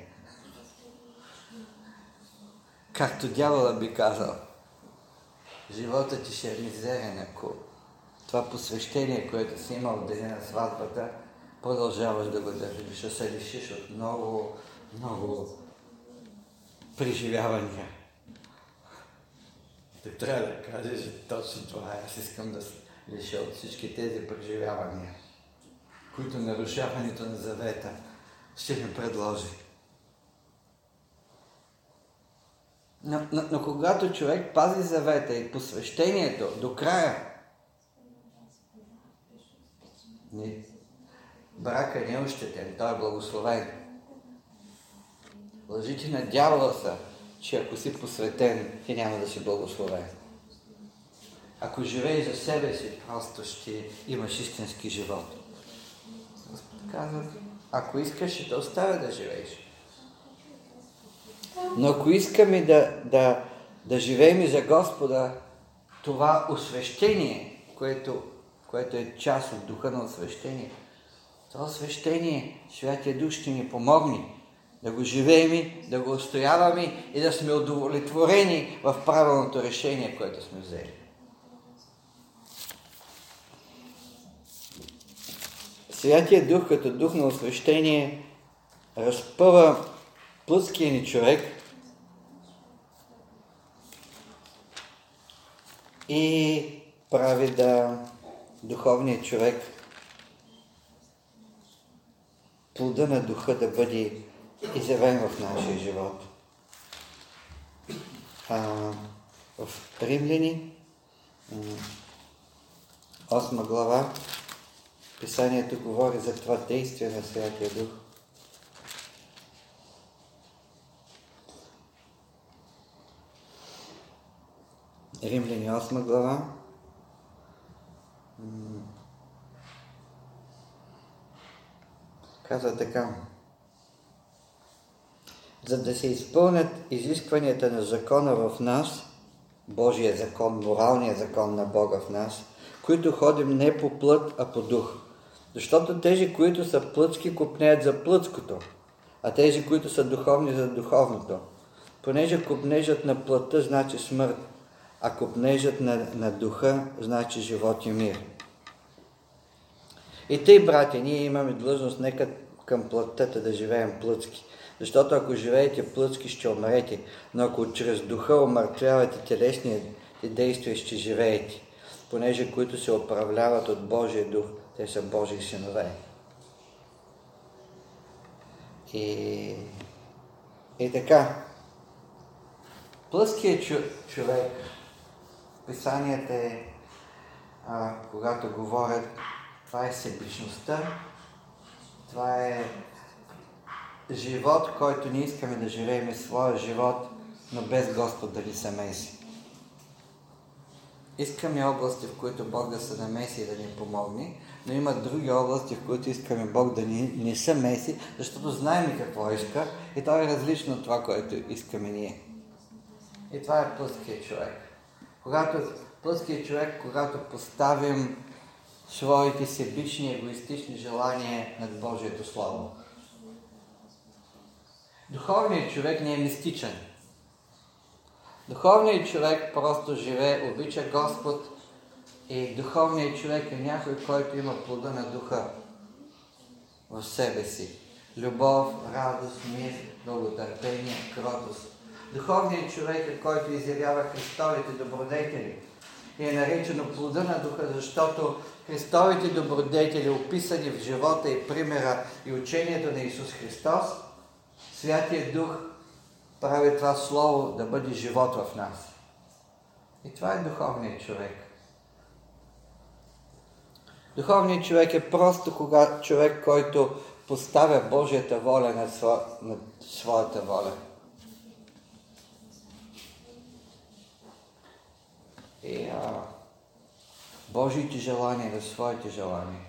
Както дявола би казал, животът ти ще е мизерен, ако това посвещение, което си имал в деня на сватбата, продължаваш да го държиш, ще се лишиш от много, много преживявания. Той трябва да каже, че точно това е. Аз искам да се лиша от всички тези преживявания, които нарушаването на завета ще ми предложи. Но, но, но когато човек пази завета и посвещението до края, не, брака не е ощетен, той е благословен. Лъжите на дявола са, че ако си посветен, ти няма да си благословен. Ако живееш за себе си, просто ще имаш истински живот. Господ казва, ако искаш, ще те оставя да живееш. Но ако искаме да, да, да живеем и за Господа, това освещение, което, което е част от духа на освещение, това освещение, Святия Дух ще ни помогне да го живеем, да го устояваме и да сме удовлетворени в правилното решение, което сме взели. Святия Дух, като дух на освещение, разпъва плътския ни човек и прави да духовният човек, плода на духа да бъде изявен в нашия живот. А, в Римляни, осма глава, Писанието говори за това действие на Святия Дух. Римляни, осма глава. Казва така. За да се изпълнят изискванията на закона в нас, Божия закон, моралния закон на Бога в нас, които ходим не по плът, а по дух. Защото тези, които са плътски, копнеят за плътското, а тези, които са духовни, за духовното. Понеже копнежът на плътта значи смърт, а копнежът на, на духа значи живот и мир. И тъй, братя, ние имаме длъжност нека към плътта да живеем плътски. Защото ако живеете плътски, ще умрете, но ако чрез духа умъртвявате телесните действия, ще живеете, понеже които се управляват от Божия дух, те са Божии синове. И, и така, плътският човек, Писанията е, а, когато говорят, това е себичността, това е живот, който ние искаме да живеем своя живот, но без Господ да ни се меси. Искаме области, в които Бог да се намеси и да ни помогне, но има други области, в които искаме Бог да ни не се меси, защото знаем какво иска и то е различно от това, което искаме ние. И това е плътският човек. Когато плътският човек, когато поставим своите себични, егоистични желания над Божието Слово. Духовният човек не е мистичен. Духовният човек просто живее, обича Господ и духовният човек е някой, който има плода на духа в себе си. Любов, радост, мир, дълготърпение, кротост. Духовният човек е, който изявява Христовите добродетели. И е наречено плода на духа, защото Христовите добродетели, описани в живота и примера и учението на Исус Христос, Святия Дух прави това Слово да бъде живот в нас. И това е духовният човек. Духовният човек е просто кога човек, който поставя Божията воля над, сво... над своята воля. И а, Божиите желания на своите желания.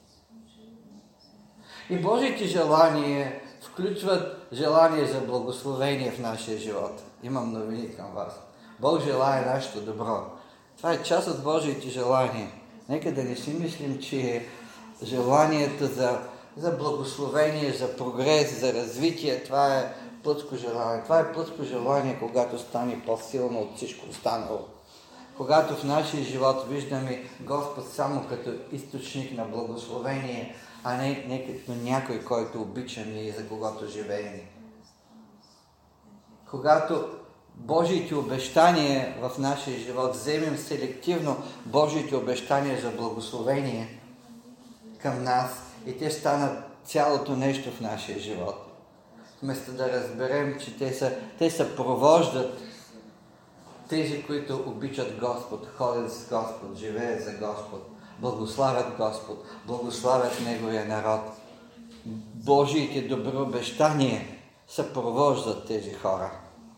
И Божиите желания включват желание за благословение в нашия живот. Имам новини към вас. Бог желае нашето добро. Това е част от Божиите желания. Нека да не си мислим, че желанието за, за благословение, за прогрес, за развитие, това е плътско желание. Това е плътско желание, когато стане по-силно от всичко останало. Когато в нашия живот виждаме Господ само като източник на благословение, а не, не като някой, който обичаме и за когото живеем. Когато Божиите обещания в нашия живот, вземем селективно Божиите обещания за благословение към нас и те станат цялото нещо в нашия живот. Вместо да разберем, че те са, те са провождат тези, които обичат Господ, ходят с Господ, живеят за Господ, благославят Господ, благославят Неговия народ. Божиите добри обещания съпровождат тези хора.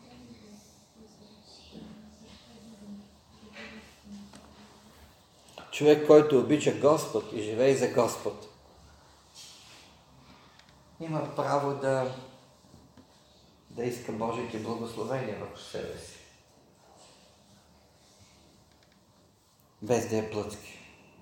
Човек, който обича Господ и живее за Господ, има право да, да иска Божиите благословения върху себе си. Без да е плътски.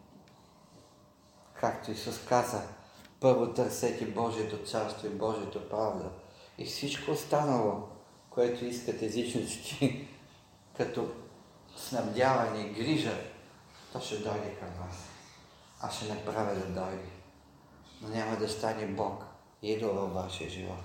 Както Исус каза, първо търсете Божието царство и Божието правда. И всичко останало, което искат езичниците, като снабдяване и грижа, то ще дойде към вас. Аз ще направя да дойде. Но няма да стане Бог идол във вашия живот.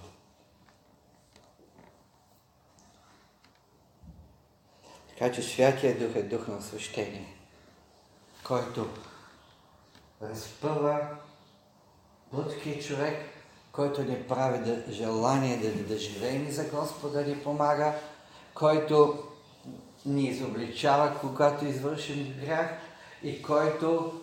Така че Святия Дух е дух на освещение, който разпъва плътския човек, който ни прави да, желание да, да живеем за Господа, ни помага, който ни изобличава, когато извършим грях и който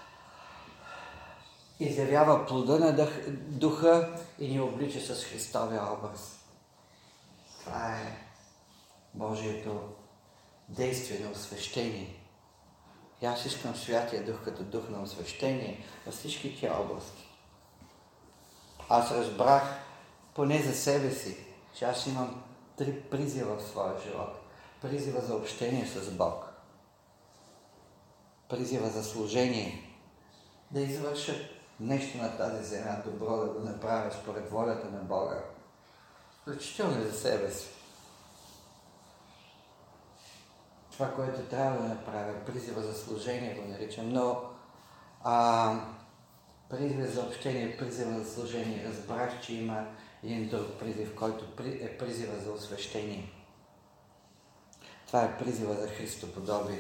изявява плода на духа и ни облича с Христовия образ. Това е Божието действие на освещение. И аз искам Святия Дух като дух на освещение във всички тия области. Аз разбрах поне за себе си, че аз имам три призива в своя живот. Призива за общение с Бог. Призива за служение. Да извърша нещо на тази земя, добро да го направя според волята на Бога. Включително за себе си. Това, което трябва да направя, призива за служение го наричам, но а, призива за общение, призива за служение, разбрах, че има един друг призив, който е призива за освещение. Това е призива за Христоподобие.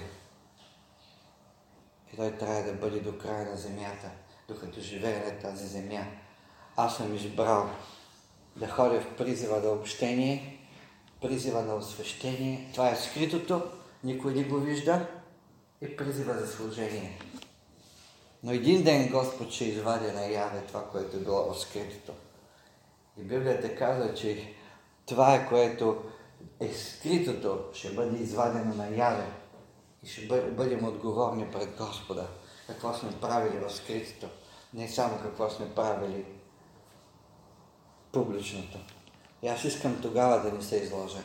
И той трябва да бъде до края на земята, докато живее на тази земя. Аз съм избрал да ходя в призива на общение, призива на освещение. Това е скритото, никой не го вижда, и призива за служение. Но един ден Господ ще извади наяве това, което е било в скритото. И Библията казва, че това, което е скритото, ще бъде извадено наяве и ще бъдем отговорни пред Господа. Какво сме правили в скритото, не само какво сме правили публичното. И аз искам тогава да не се изложа.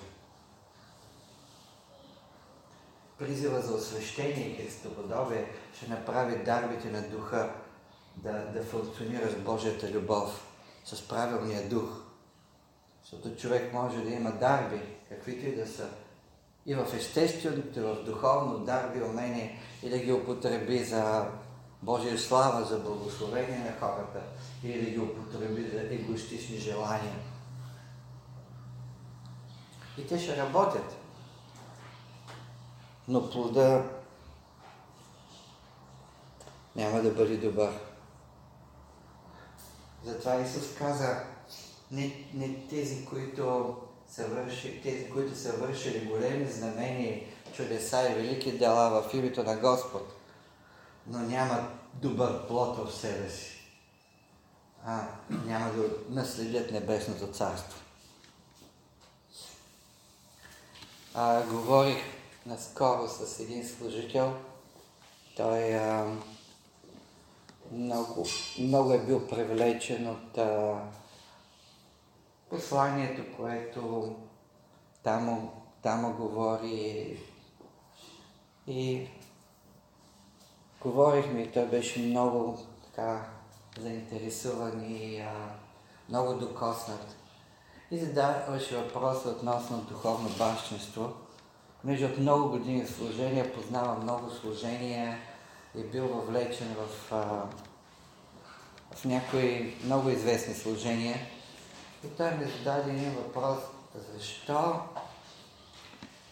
Призива за освещение и Христоподобие ще направи дарбите на духа да, да функционира с Божията любов, с правилния дух. Защото човек може да има дарби, каквито и да са, и в естественото, и в духовно дарби, умение, и да ги употреби за Божия слава, за благословение на хората, или да ги употреби за егоистични желания. И те ще работят. Но плода няма да бъде добър. Затова Исус каза, не, не тези, които са вършили, тези, които са вършили големи знамения, чудеса и велики дела в името на Господ, но нямат добър плод в себе си. А, няма да наследят небесното царство. А, говорих наскоро с един служител. Той а, много, много е бил привлечен от а, посланието, което там, там говори. И говорихме, и той беше много така заинтересуван и а, много докоснат. И задаваше въпроса относно духовно бащинство. Между от много години служения, познава много служения и бил въвлечен в, а, в някои много известни служения. И той ми зададе един въпрос: защо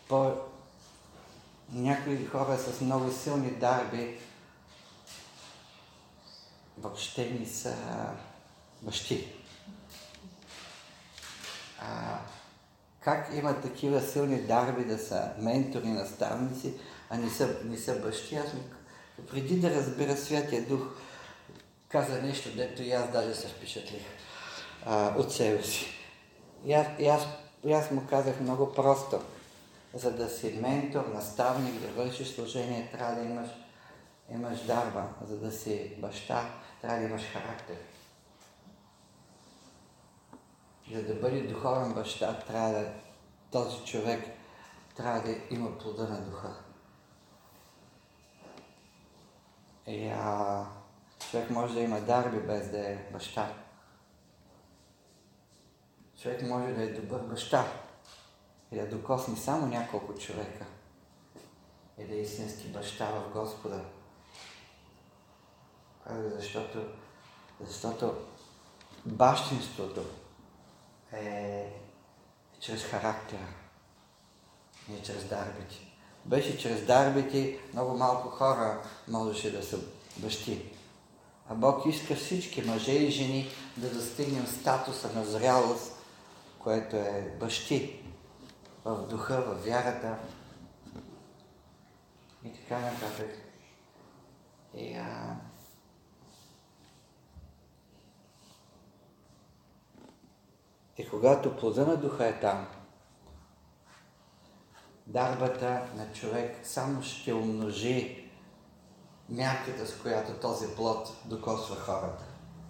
по... някои хора с много силни дарби въобще не са бащи. А, как имат такива силни дарби да са ментори, наставници, а не са, не са бащи? Аз ми, преди да разбера Святия Дух, каза нещо, дето и аз даже се впечатлих а, от себе си. И аз, и, аз, и аз му казах много просто. За да си ментор, наставник, да вършиш служение, трябва да имаш, имаш дарба. За да си баща, трябва да имаш характер. За да бъде духовен баща, трябва да, този човек трябва да има плода на духа. И а, човек може да има дарби без да е баща. Човек може да е добър баща и да докосне само няколко човека и да е истински баща в Господа. Защото, защото бащинството е чрез характера, не чрез дарбите. Беше чрез дарбите, много малко хора можеше да са бащи. А Бог иска всички мъже и жени да достигнем статуса на зрялост, което е бащи в духа, в вярата и така нататък. И, а... и когато плода на духа е там, дарбата на човек само ще умножи мярката, с която този плод докосва хората.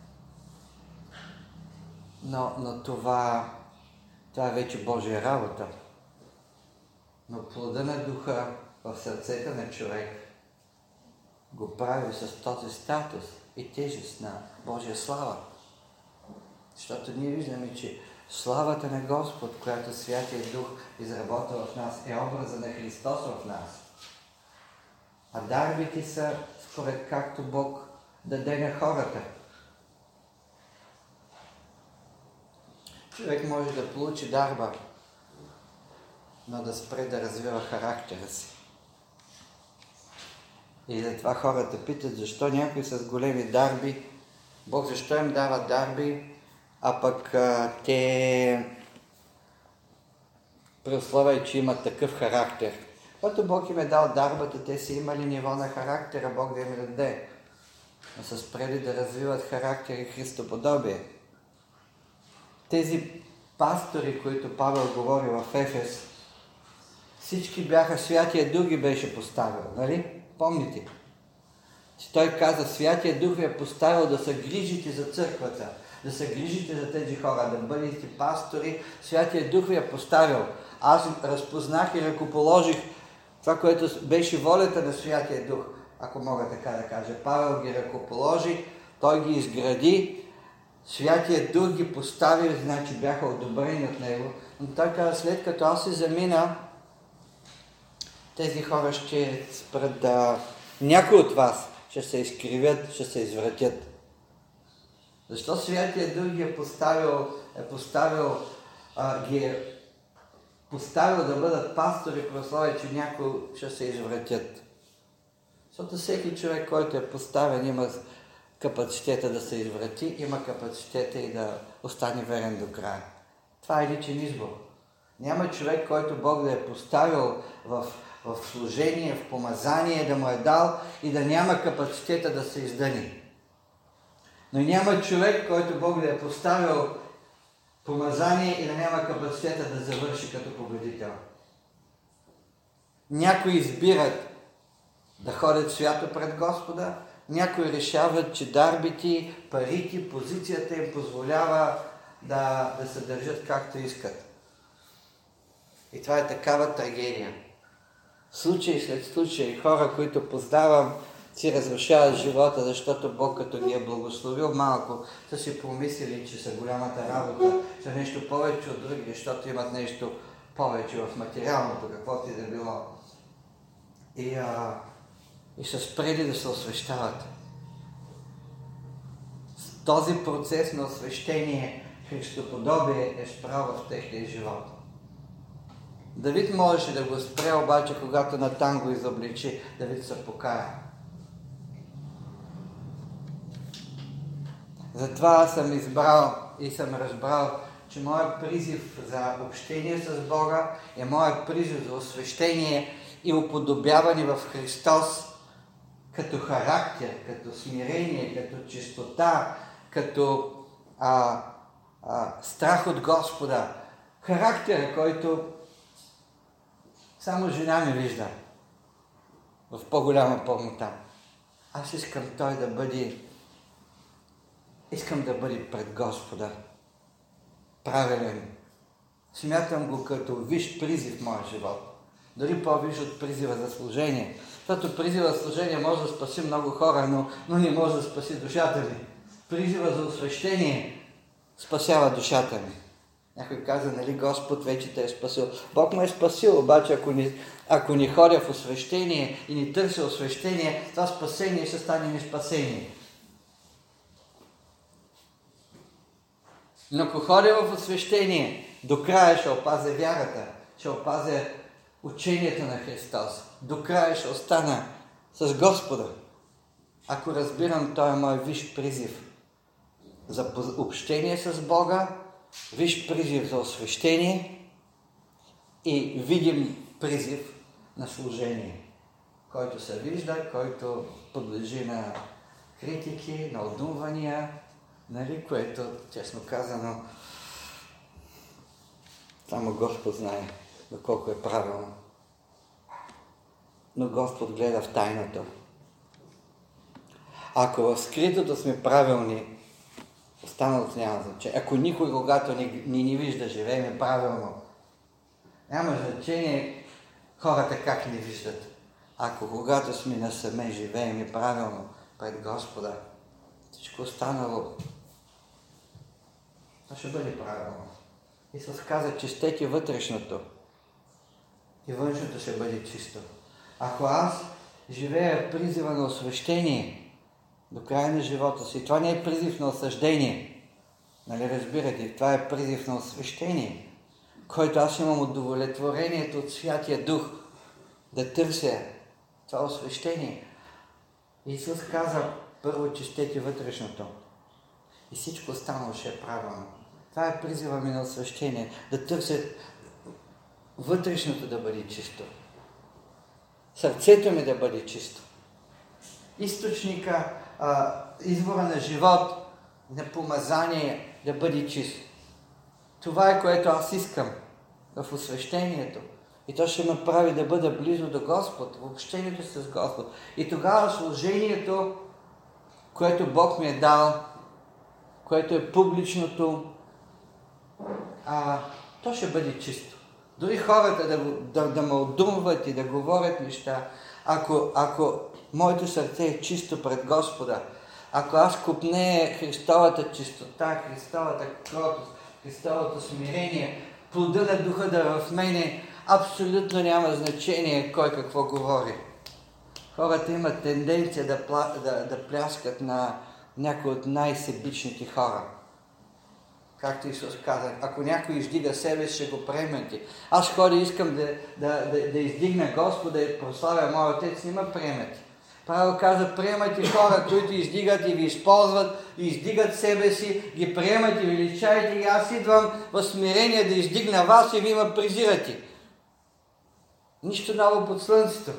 Но, но това, това е вече Божия работа. Но плода на духа в сърцето на човек го прави с този статус и тежест на Божия слава. Защото ние виждаме, че славата на Господ, която Святия Дух изработва в нас, е образа на Христос в нас. А дарбите са според както Бог даде на хората. Човек може да получи дарба, но да спре да развива характера си. И затова хората питат, защо някои с големи дарби, Бог защо им дава дарби, а пък а, те при условие, че имат такъв характер. Когато Бог им е дал дарбата, те си имали ниво на характера, Бог да им даде. Но са спрели да развиват характер и Христоподобие. Тези пастори, които Павел говори в Ефес, всички бяха, Святия Дух ги беше поставил, нали? Помните? Че той каза, Святия Дух ви е поставил да се грижите за църквата, да се грижите за тези хора, да бъдете пастори. Святия Дух ви е поставил. Аз разпознах и ръкоположих това, което беше волята на Святия Дух, ако мога така да кажа. Павел ги ръкоположи, той ги изгради, Святия Дух ги постави, значи бяха одобрени от него. Но той каза, след като аз се замина, тези хора ще спрат да... Някои от вас ще се изкривят, ще се извратят. Защо Святия Дух ги е поставил, е поставил, а, ги е поставил да бъдат пастори, при условие, че някои ще се извратят? Защото всеки човек, който е поставен, има капацитета да се изврати, има капацитета и да остане верен до края. Това е личен избор. Няма човек, който Бог да е поставил в, в служение, в помазание, да му е дал и да няма капацитета да се издъни. Но няма човек, който Бог да е поставил помазание и да няма капацитета да завърши като победител. Някои избират да ходят свято пред Господа, някои решават, че дарбите, парите, позицията им позволява да, да се държат както искат. И това е такава трагедия. Случай след случай, хора, които познавам, си разрушават живота, защото Бог, като ги е благословил малко, са си помислили, че са голямата работа, че нещо повече от други, защото имат нещо повече в материалното, каквото и да било. И, а, и са спрели да се освещават. Този процес на освещение, Христоподобие, е спрял в техния живот. Давид можеше да го спре, обаче когато Натан го изобличи, Давид се покая. Затова аз съм избрал и съм разбрал, че моят призив за общение с Бога е моят призив за освещение и уподобяване в Христос като характер, като смирение, като чистота, като а, а, страх от Господа. Характер, който само жена ми вижда в по-голяма пълнота. Аз искам той да бъде, искам да бъде пред Господа правилен. Смятам го като висш призив в моя живот. Дори по-висш от призива за служение. Защото призива за служение може да спаси много хора, но, но не може да спаси душата ми. Призива за освещение спасява душата ми. Някой каза, нали, Господ вече те е спасил. Бог ме е спасил, обаче ако ни, ако ни ходя в освещение и ни търся освещение, това спасение ще стане ни спасение. Но ако ходя в освещение, до края ще опазя вярата, ще опазя учението на Христос. До края ще остана с Господа. Ако разбирам, той е мой висш призив за общение с Бога, висш призив за освещение и видим призив на служение, който се вижда, който подлежи на критики, на одумвания, нали, което, честно казано, само Господ знае доколко е правилно. Но Господ гледа в тайното. Ако в скритото сме правилни, останалото няма значение. Ако никой, когато ни, ни, ни вижда, живеем правилно, няма значение хората как ни виждат. Ако когато сме насаме, живеем правилно пред Господа, всичко останало, това ще бъде правилно. Исус каза, чистете вътрешното и външното ще бъде чисто. Ако аз живея призива на освещение до края на живота си, това не е призив на осъждение. Нали разбирате? Това е призив на освещение, който аз имам удовлетворението от Святия Дух да търся това освещение. Исус каза, първо чистете вътрешното и всичко останало ще е правилно. Това е призива ми на освещение, да търся вътрешното да бъде чисто. Сърцето ми да бъде чисто. Източника, а, извора на живот, на помазание да бъде чист. Това е което аз искам в освещението. И то ще ме прави да бъда близо до Господ, в общението с Господ. И тогава служението, което Бог ми е дал, което е публичното, а, то ще бъде чисто. Дори хората да, да, да ме одумват и да говорят неща, ако, ако моето сърце е чисто пред Господа, ако аз купнея Христовата чистота, Христовата кротост, Христовото смирение, плода на духа да е в мене, абсолютно няма значение кой какво говори. Хората имат тенденция да, пла, да, да пляскат на някои от най-себичните хора. Както Исус каза, ако някой издига себе, ще го приемете. Аз ходя и искам да, да, да, да издигна Господа и прославя моя Отец, не ме приемете. Павел каза, приемайте хора, които издигат и ви използват, и издигат себе си, ги приемате, величайте и аз идвам в смирение да издигна вас и ви ме презирате. Нищо ново под слънцето.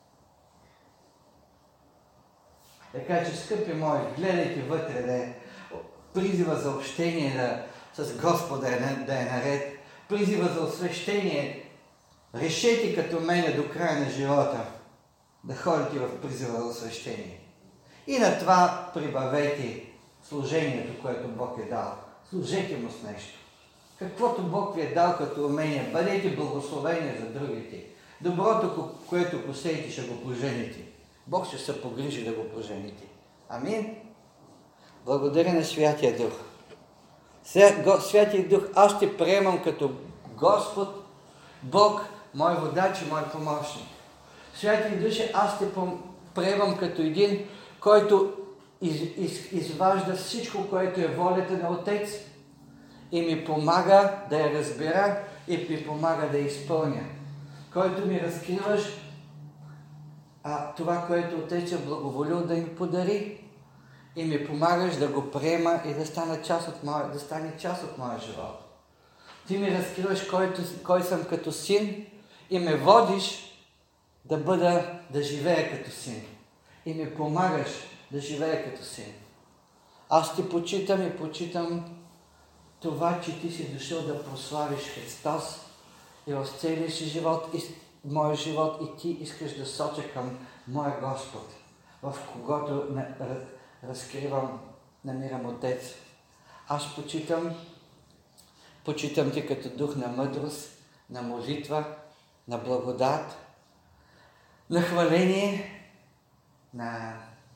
Така че, скъпи мои, гледайте вътре, да е призива за общение да, с Господа да е наред, призива за освещение. Решете като мене до края на живота да ходите в призива за освещение. И на това прибавете служението, което Бог е дал. Служете му с нещо. Каквото Бог ви е дал като умение, бъдете благословени за другите. Доброто, което посеете, ще го пожените. Бог ще се погрижи да го пожените. Амин. Благодаря на Святия Дух. Святия Дух, аз те приемам като Господ, Бог, мой водач и мой помощник. Святия Дух, аз те приемам като един, който из, из, изважда всичко, което е волята на Отец и ми помага да я разбера и ми помага да я изпълня. Който ми разкриваш а, това, което Отец е благоволил да ми подари и ми помагаш да го приема и да стане част от моя, да стане част от моя живот. Ти ми разкриваш който, кой съм като син и ме водиш да бъда, да живея като син. И ми помагаш да живея като син. Аз ти почитам и почитам това, че ти си дошъл да прославиш Христос и в целия си живот, и моя живот, и ти искаш да соча към моя Господ, в когото разкривам, намирам Отец. Аз почитам, почитам ти като дух на мъдрост, на молитва, на благодат, на хваление, на,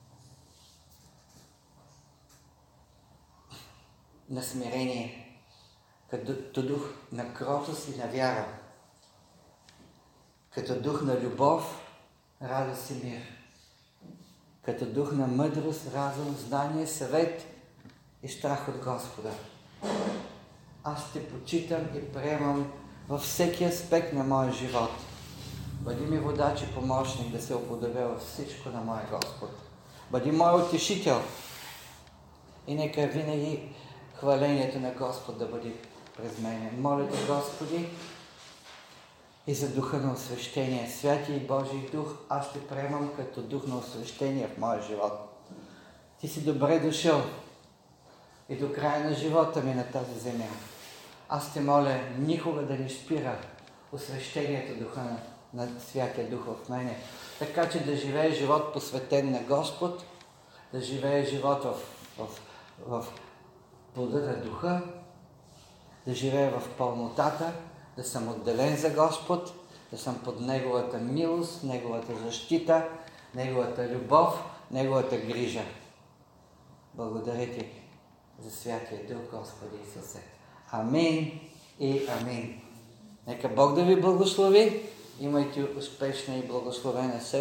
на смирение, като дух на кротост и на вяра, като дух на любов, радост и мир, като дух на мъдрост, разум, знание, съвет и страх от Господа. Аз те почитам и приемам във всеки аспект на моя живот. Бъди ми водач и помощник да се уподобя във всичко на моя Господ. Бъди мой утешител и нека винаги хвалението на Господ да бъде през мене. Моля те, Господи, и за духа на освещение. Святи и Божий дух, аз те приемам като дух на освещение в моя живот. Ти си добре дошъл и до края на живота ми на тази земя. Аз те моля никога да не спира освещението духа на, на Святия Дух в мене, така че да живее живот посветен на Господ, да живее живот в, в, в плода на духа, да живее в пълнотата, да съм отделен за Господ, да съм под Неговата милост, Неговата защита, Неговата любов, Неговата грижа. Благодаря ти за Святия Дух, Господи Исусе. Амин и амин. Нека Бог да ви благослови. Имайте успешна и благословена седмица.